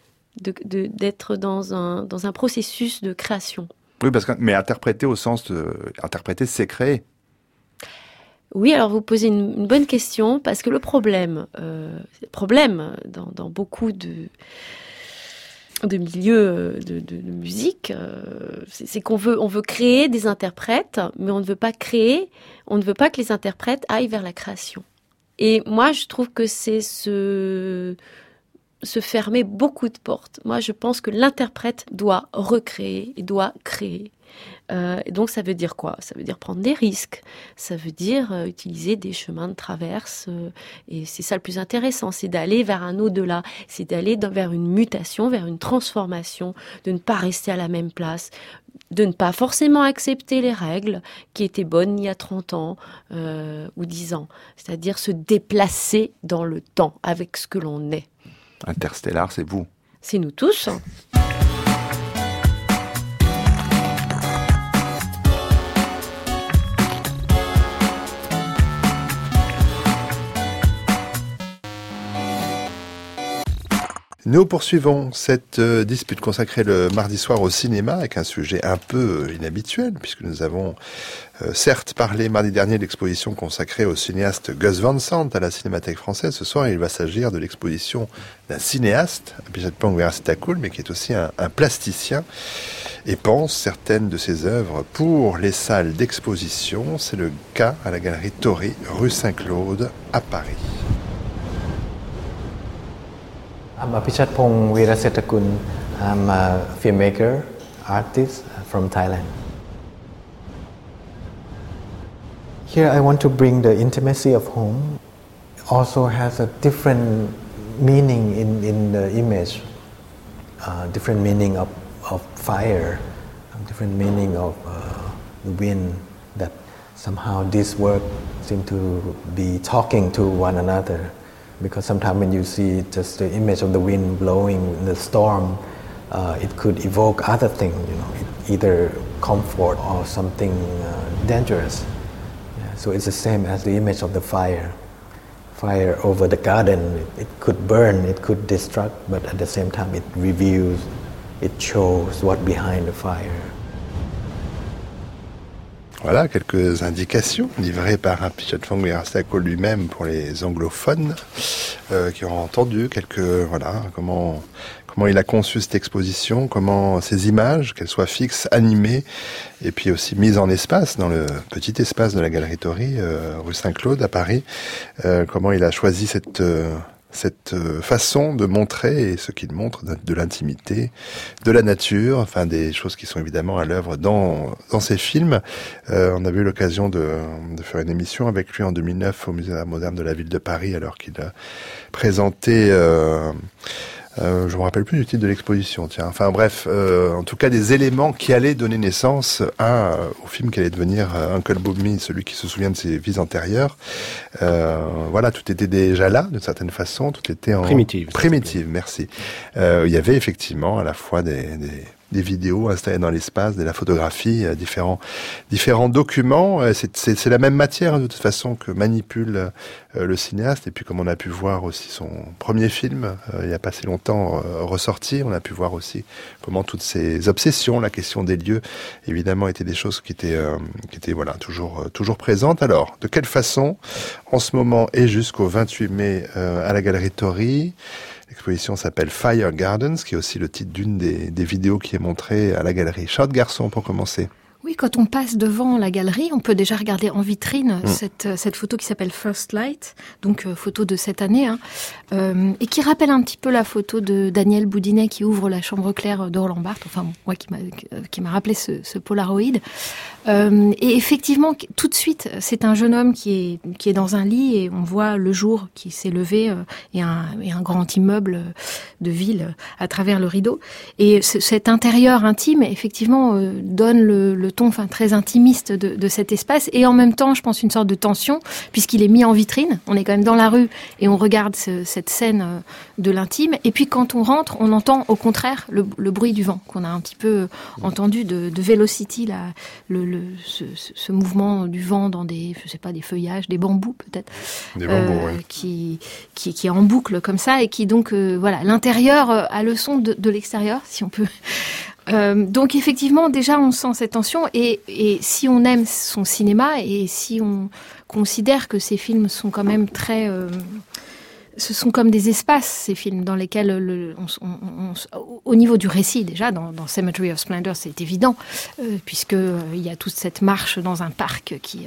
d'être dans un processus de création. Oui, mais interpréter au sens interpréter, c'est créer. Oui, alors vous posez une bonne question parce que le problème dans beaucoup de milieux de musique, c'est qu'on veut créer des interprètes, mais on ne veut pas que les interprètes aillent vers la création. Et moi, je trouve que c'est se fermer beaucoup de portes. Moi, je pense que l'interprète doit recréer et doit créer. Et donc, ça veut dire quoi ? Ça veut dire prendre des risques. Ça veut dire utiliser des chemins de traverse. Et c'est ça le plus intéressant, c'est d'aller vers un au-delà. C'est d'aller vers une mutation, vers une transformation, de ne pas rester à la même place, de ne pas forcément accepter les règles qui étaient bonnes il y a 30 ans ou 10 ans. C'est-à-dire se déplacer dans le temps avec ce que l'on est. Interstellar, c'est vous. C'est nous tous. Nous poursuivons cette dispute consacrée le mardi soir au cinéma avec un sujet un peu inhabituel puisque nous avons certes parlé mardi dernier de l'exposition consacrée au cinéaste Gus Van Sant à la Cinémathèque française. Ce soir, il va s'agir de l'exposition d'un cinéaste, Apichat Pong Weerasethakul, mais qui est aussi un plasticien et pense certaines de ses œuvres pour les salles d'exposition. C'est le cas à la galerie Toré, rue Saint-Claude, à Paris. I'm Apichat Pong Weerasethakul. I'm a filmmaker, artist from Thailand. Here I want to bring the intimacy of home. Also has a different meaning in the image, different meaning of fire, different meaning of the wind, that somehow this work seem to be talking to one another. because sometimes when you see just the image of the wind blowing in the storm, it could evoke other things, either comfort or something dangerous. Yeah, so it's the same as the image of the fire. Fire over the garden, it could burn, it could destruct, but at the same time it reveals, it shows what behind the fire. Voilà quelques indications livrées par Apichatpong Weerasethakul lui-même pour les anglophones qui ont entendu comment il a conçu cette exposition, comment ces images, qu'elles soient fixes, animées, et puis aussi mises en espace, dans le petit espace de la Galerie Tori, rue Saint-Claude à Paris, comment il a choisi cette façon de montrer, et ce qu'il montre, de l'intimité, de la nature, enfin des choses qui sont évidemment à l'œuvre dans ses films. On avait eu l'occasion de faire une émission avec lui en 2009 au Musée d'art moderne de la ville de Paris, alors qu'il a présenté... je me rappelle plus du titre de l'exposition, tiens. Enfin bref, en tout cas des éléments qui allaient donner naissance au film qui allait devenir Uncle Boonmee, celui qui se souvient de ses vies antérieures. Voilà, tout était déjà là, d'une certaine façon, tout était en... Primitive, merci. Il y avait effectivement à la fois des vidéos installées dans l'espace, de la photographie, différents documents. C'est la même matière, de toute façon, que manipule le cinéaste. Et puis, comme on a pu voir aussi son premier film, il n'y a pas si longtemps, ressorti, on a pu voir aussi comment toutes ces obsessions, la question des lieux, évidemment, étaient des choses qui étaient voilà, toujours présentes. Alors, de quelle façon, en ce moment et jusqu'au 28 mai, à la Galerie Tori, l'exposition s'appelle Fire Gardens, qui est aussi le titre d'une des vidéos qui est montrée à la galerie. Charlotte Garçon, pour commencer. Oui, quand on passe devant la galerie, on peut déjà regarder en vitrine cette photo qui s'appelle First Light, donc photo de cette année, et qui rappelle un petit peu la photo de Daniel Boudinet qui ouvre la chambre claire de Roland Barthes, enfin moi qui m'a rappelé ce Polaroid. Et effectivement, tout de suite, c'est un jeune homme qui est dans un lit et on voit le jour qui s'est levé et un grand immeuble de ville à travers le rideau. Et cet intérieur intime, effectivement, donne le ton très intimiste de cet espace et en même temps, je pense, une sorte de tension puisqu'il est mis en vitrine. On est quand même dans la rue et on regarde cette scène de l'intime. Et puis quand on rentre, on entend au contraire le bruit du vent qu'on a un petit peu entendu de Velocity, là, ce mouvement du vent dans des feuillages, des bambous peut-être, des bambous, ouais. qui est en boucle comme ça et qui donc voilà, l'intérieur a le son de l'extérieur, si on peut. Donc effectivement, déjà on sent cette tension et si on aime son cinéma et si on considère que ces films sont quand même très ce sont comme des espaces, ces films, dans lesquels au niveau du récit, déjà, dans Cemetery of Splendor, c'est évident, puisque il y a toute cette marche dans un parc qui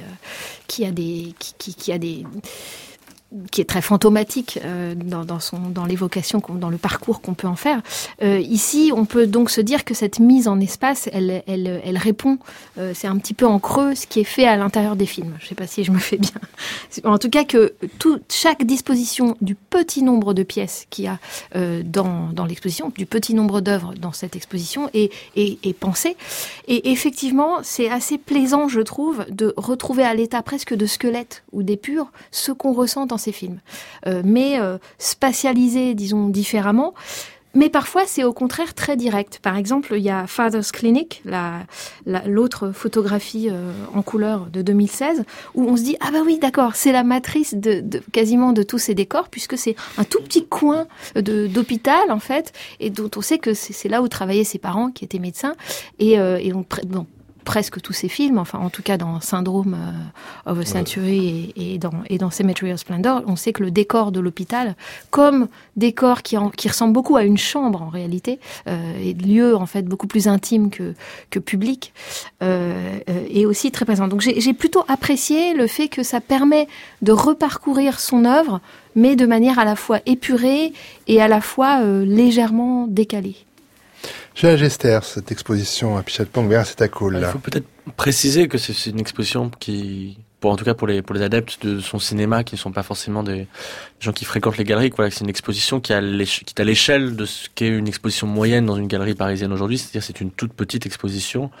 est très fantomatique dans l'évocation, dans le parcours qu'on peut en faire. Ici, on peut donc se dire que cette mise en espace, elle répond, c'est un petit peu en creux ce qui est fait à l'intérieur des films. Je ne sais pas si je me fais bien. En tout cas, que chaque disposition du petit nombre de pièces qu'il y a dans l'exposition, du petit nombre d'œuvres dans cette exposition est pensée. Et effectivement, c'est assez plaisant, je trouve, de retrouver à l'état presque de squelette ou d'épure ce qu'on ressent dans ces films, mais spatialisés, disons, différemment. Mais parfois, c'est au contraire très direct. Par exemple, il y a Father's Clinic, l'autre photographie en couleur de 2016, où on se dit, ah bah oui, d'accord, c'est la matrice quasiment de tous ces décors, puisque c'est un tout petit coin d'hôpital, en fait, et dont on sait que c'est là où travaillaient ses parents, qui étaient médecins, presque tous ces films, enfin en tout cas dans Syndrome of a Century et dans Cemetery of Splendor, on sait que le décor de l'hôpital, comme décor qui ressemble beaucoup à une chambre en réalité, et lieu en fait beaucoup plus intime que public, est aussi très présent. Donc j'ai plutôt apprécié le fait que ça permet de reparcourir son œuvre, mais de manière à la fois épurée et à la fois légèrement décalée. Gilles Gester, cette exposition à Apichatpong Weerasethakul. Il faut peut-être préciser que c'est une exposition qui, en tout cas pour les adeptes de son cinéma, qui ne sont pas forcément des gens qui fréquentent les galeries, voilà, c'est une exposition qui est à l'échelle de ce qu'est une exposition moyenne dans une galerie parisienne aujourd'hui, c'est-à-dire c'est une toute petite exposition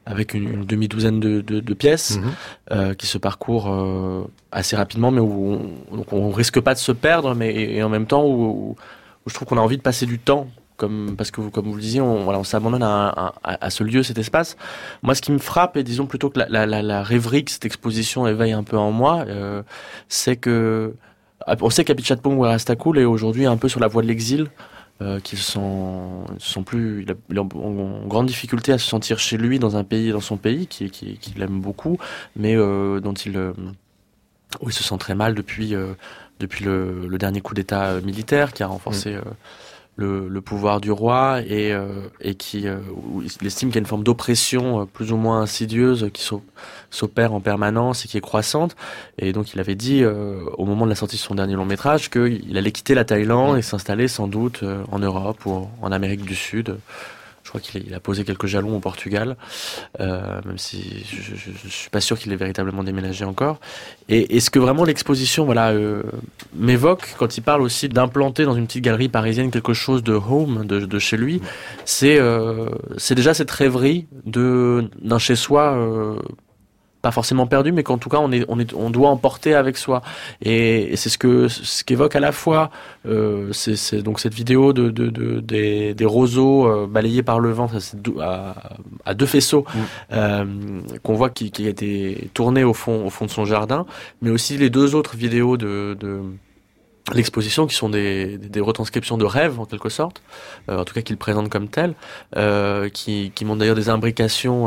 avec une demi-douzaine de pièces qui se parcourent assez rapidement, mais où on risque pas de se perdre, mais et en même temps où je trouve qu'on a envie de passer du temps. Parce que comme vous le disiez, on s'abandonne à ce lieu, cet espace. Moi, ce qui me frappe, et disons plutôt que la rêverie que cette exposition éveille un peu en moi, c'est que on sait qu'Apichatpong Weerasethakul est aujourd'hui un peu sur la voie de l'exil, qu'il sont plus, il est en grande difficulté à se sentir chez lui dans son pays, qu'il aime beaucoup, mais dont où il se sent très mal depuis le dernier coup d'État militaire qui a renforcé le pouvoir du roi et qui où il estime qu'il y a une forme d'oppression plus ou moins insidieuse qui s'opère en permanence et qui est croissante. Et donc il avait dit au moment de la sortie de son dernier long métrage qu'il allait quitter la Thaïlande et s'installer sans doute en Europe ou en Amérique du Sud. Je crois qu'il a posé quelques jalons au Portugal, même si je suis pas sûr qu'il ait véritablement déménagé encore. Et ce que vraiment l'exposition m'évoque quand il parle aussi d'implanter dans une petite galerie parisienne quelque chose de home, de chez lui, c'est déjà cette rêverie d'un chez soi pas forcément perdu, mais qu'en tout cas on doit emporter avec soi. Et c'est ce qu'évoque à la fois c'est donc cette vidéo des roseaux balayés par le vent à deux faisceaux qu'on voit qui a été tourné au fond de son jardin, mais aussi les deux autres vidéos de l'exposition qui sont des retranscriptions de rêves en quelque sorte, en tout cas qu'il présente comme telles, qui montrent d'ailleurs des imbrications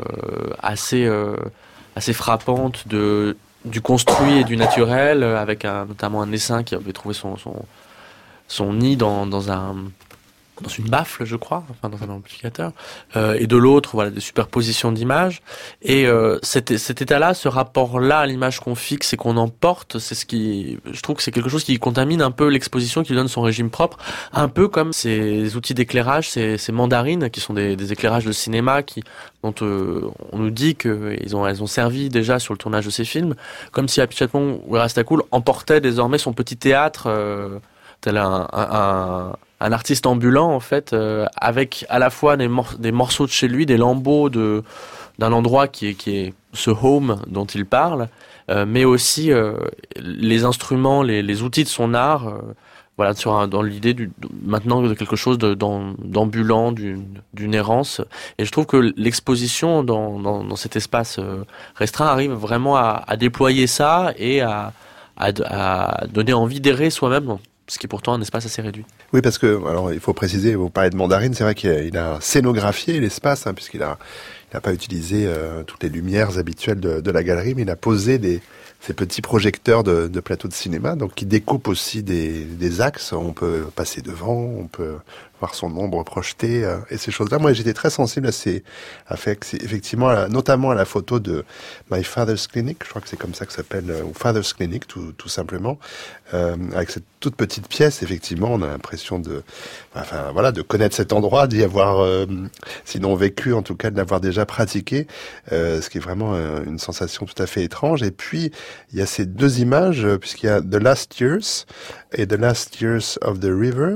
assez frappante du construit et du naturel, avec notamment un essaim qui avait trouvé son nid dans une baffle, je crois, enfin dans un amplificateur, et de l'autre, des superpositions d'images. Et cet état-là, ce rapport-là à l'image qu'on fixe et qu'on emporte, je trouve que c'est quelque chose qui contamine un peu l'exposition, qui donne son régime propre, un peu comme ces outils d'éclairage, ces mandarines, qui sont des éclairages de cinéma dont on nous dit qu'elles ont servi déjà sur le tournage de ces films, comme si Apichatpong Weerasethakul emportait désormais son petit théâtre, tel un artiste ambulant en fait, avec à la fois des morceaux de chez lui, des lambeaux d'un endroit qui est ce home dont il parle, mais aussi les instruments, les outils de son art, dans l'idée maintenant de quelque chose d'ambulant, d'une errance. Et je trouve que l'exposition dans cet espace restreint arrive vraiment à déployer ça et à donner envie d'errer soi-même, ce qui est pourtant un espace assez réduit. Oui, parce que, alors, il faut préciser, vous parlez de mandarine, c'est vrai qu'il a scénographié l'espace, puisqu'il n'a pas utilisé toutes les lumières habituelles de la galerie, mais il a posé ces petits projecteurs de plateau de cinéma, donc qui découpent aussi des axes. On peut passer devant, on peut voir son ombre projetée, et ces choses-là. Moi, j'étais très sensible effectivement, notamment à la photo de My Father's Clinic, je crois que c'est comme ça que ça s'appelle, ou Father's Clinic, tout simplement, avec cette toute petite pièce. Effectivement, on a l'impression de connaître cet endroit, d'y avoir, sinon vécu, en tout cas de l'avoir déjà pratiqué, ce qui est vraiment une sensation tout à fait étrange. Et puis, il y a ces deux images, puisqu'il y a The Last Years et The Last Years of the River,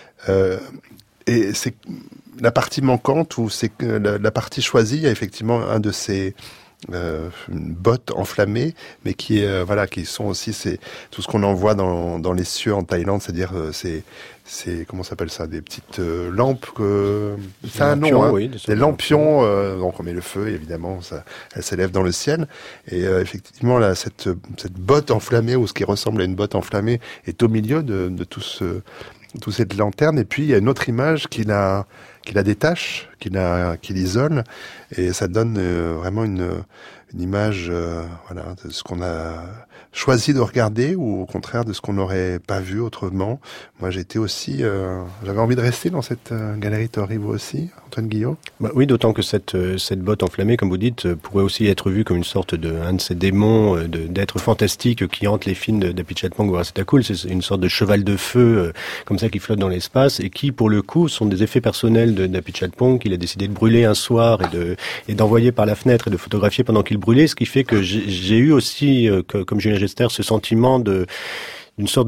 et c'est la partie manquante, ou c'est la partie choisie. Il y a effectivement un de ces bottes enflammées, mais qui sont aussi tout ce qu'on en voit dans les cieux en Thaïlande, c'est-à-dire c'est comment s'appelle ça, des petites lampes c'est un nom, oui, des lampions, donc on met le feu et évidemment elle s'élève dans le ciel, et effectivement là cette botte enflammée, ou ce qui ressemble à une botte enflammée, est au milieu de toute cette lanterne. Et puis il y a une autre image qui la détache, qui l'isole, et ça donne vraiment une image de ce qu'on a choisi de regarder, ou au contraire de ce qu'on n'aurait pas vu autrement. Moi j'étais aussi j'avais envie de rester dans cette galerie Tori, vous aussi, Antoine Guillot? Oui, d'autant que cette botte enflammée, comme vous dites, pourrait aussi être vue comme une sorte un de ces démons d'êtres fantastiques qui hantent les films d'Apichatpong Weerasethakul. C'est une sorte de cheval de feu comme ça qui flotte dans l'espace, et qui pour le coup sont des effets personnels d'Apichatpong, qu'il a décidé de brûler un soir et d'envoyer par la fenêtre et de photographier pendant qu'il brûlait, ce qui fait que j'ai eu aussi, comme Julien Gester, ce sentiment d'une sorte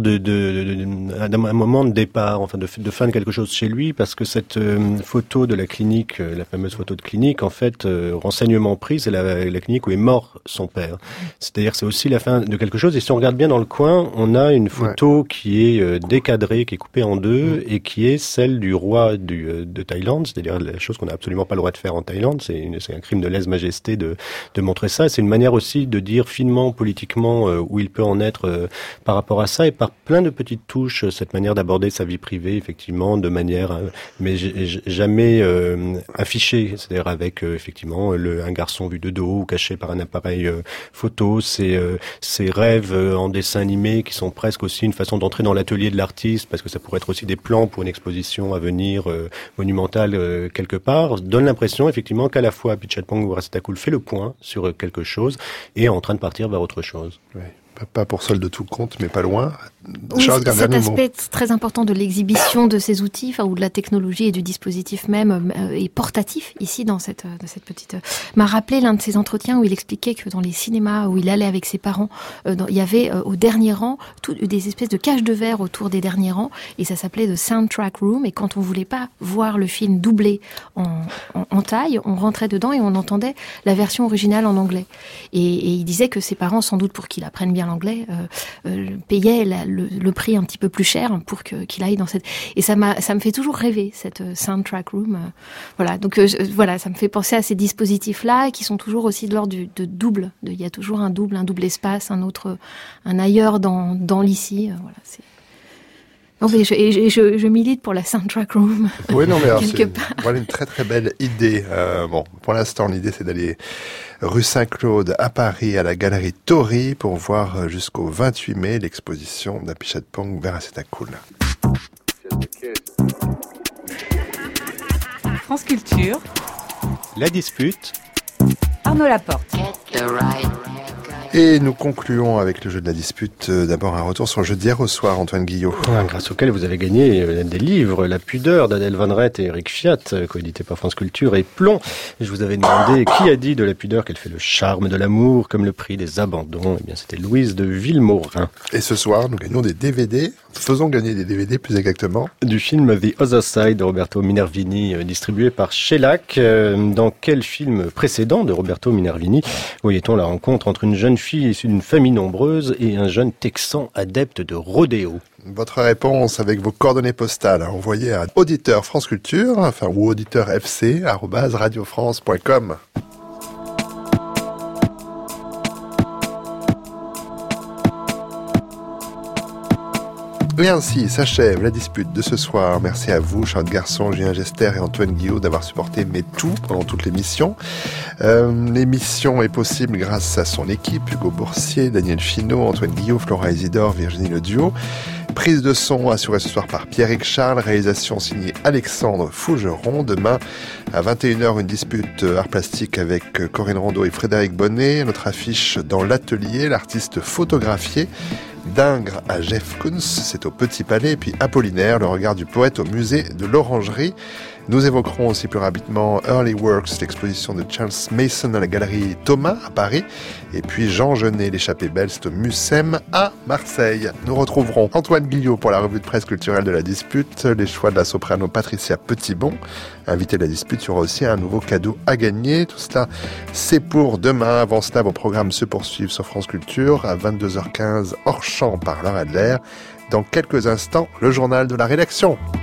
d'un moment de départ, enfin de fin de quelque chose chez lui, parce que cette photo de la clinique, la fameuse photo de clinique, en fait, renseignement pris, c'est la clinique où est mort son père. C'est-à-dire c'est aussi la fin de quelque chose. Et si on regarde bien dans le coin, on a une photo qui est décadrée, qui est coupée en deux, et qui est celle du roi de Thaïlande, c'est-à-dire la chose qu'on n'a absolument pas le droit de faire en Thaïlande. C'est un crime de lèse-majesté de montrer ça. C'est une manière aussi de dire finement, politiquement, où il peut en être par rapport à ça, et par plein de petites touches, cette manière d'aborder sa vie privée, effectivement, de manière, mais jamais affichée, c'est-à-dire avec effectivement un garçon vu de dos ou caché par un appareil photo, ces rêves en dessin animé qui sont presque aussi une façon d'entrer dans l'atelier de l'artiste, parce que ça pourrait être aussi des plans pour une exposition à venir monumentale quelque part, donne l'impression effectivement qu'à la fois Apichatpong Weerasethakul fait le point sur quelque chose et est en train de partir vers autre chose. Oui. Pas pour seul de tout compte, mais pas loin. Oui, cet aspect très important de l'exhibition de ces outils, ou de la technologie et du dispositif même, est portatif ici dans cette petite. M'a rappelé l'un de ses entretiens où il expliquait que dans les cinémas où il allait avec ses parents, il y avait au dernier rang des espèces de cages de verre autour des derniers rangs, et ça s'appelait The Soundtrack Room. Et quand on voulait pas voir le film doublé en taille, on rentrait dedans et on entendait la version originale en anglais. Et il disait que ses parents, sans doute pour qu'il apprenne bien l'anglais, payaient le prix un petit peu plus cher pour qu'il aille dans cette. Et ça me fait toujours rêver, cette soundtrack room. Voilà, donc voilà, ça me fait penser à ces dispositifs-là qui sont toujours aussi de l'ordre de double. Il y a toujours un double espace, un ailleurs dans l'ici. Voilà, c'est. Non, mais je milite pour la soundtrack room. Oui, non, mais voilà une très très belle idée. Pour l'instant, l'idée c'est d'aller rue Saint-Claude à Paris, à la galerie Tori, pour voir jusqu'au 28 mai l'exposition d'Apichatpong Weerasethakul. France Culture. La dispute. Arnaud Laporte. Et nous concluons avec le jeu de la dispute. D'abord un retour sur le jeu d'hier au soir, Antoine Guillot. Grâce auquel vous avez gagné des livres, La pudeur d'Adèle Van Rett et Eric Fiat, coédité par France Culture, et Plomb. Je vous avais demandé qui a dit de La pudeur qu'elle fait le charme de l'amour comme le prix des abandons. Eh bien, c'était Louise de Villemorin. Et ce soir, nous gagnons des DVD. Faisons gagner des DVD plus exactement. Du film The Other Side de Roberto Minervini, distribué par Shellac. Dans quel film précédent de Roberto Minervini voyait-on la rencontre entre une jeune fille issue d'une famille nombreuse et un jeune Texan adepte de rodéo? Votre réponse avec vos coordonnées postales envoyées à auditeur France Culture, ou auditeur FC @radiofrance.com. Et ainsi s'achève la dispute de ce soir. Merci à vous, Charlotte Garçon, Julien Gester et Antoine Guillot d'avoir supporté mes toux pendant toute l'émission. L'émission est possible grâce à son équipe, Hugo Boursier, Daniel Finot, Antoine Guillot, Flora Isidore, Virginie Le Duo. Prise de son assurée ce soir par Pierrick Charles, réalisation signée Alexandre Fougeron. Demain, à 21h, une dispute art plastique avec Corinne Rondeau et Frédéric Bonnet. Notre affiche dans l'atelier, l'artiste photographié. D'Ingres à Jeff Koons, c'est au Petit Palais, et puis Apollinaire, le regard du poète au musée de l'Orangerie. Nous évoquerons aussi plus rapidement Early Works, l'exposition de Charles Mason à la galerie Thomas à Paris, et puis Jean Genet, l'échappée belle, c'est au Mucem à Marseille. Nous retrouverons Antoine Guillot pour la revue de presse culturelle de la dispute, les choix de la soprano Patricia Petitbon. Invité de la dispute, il y aura aussi un nouveau cadeau à gagner. Tout cela, c'est pour demain. Avant cela, vos programmes se poursuivent sur France Culture à 22h15 hors champ par Laure Adler. Dans quelques instants, le journal de la rédaction.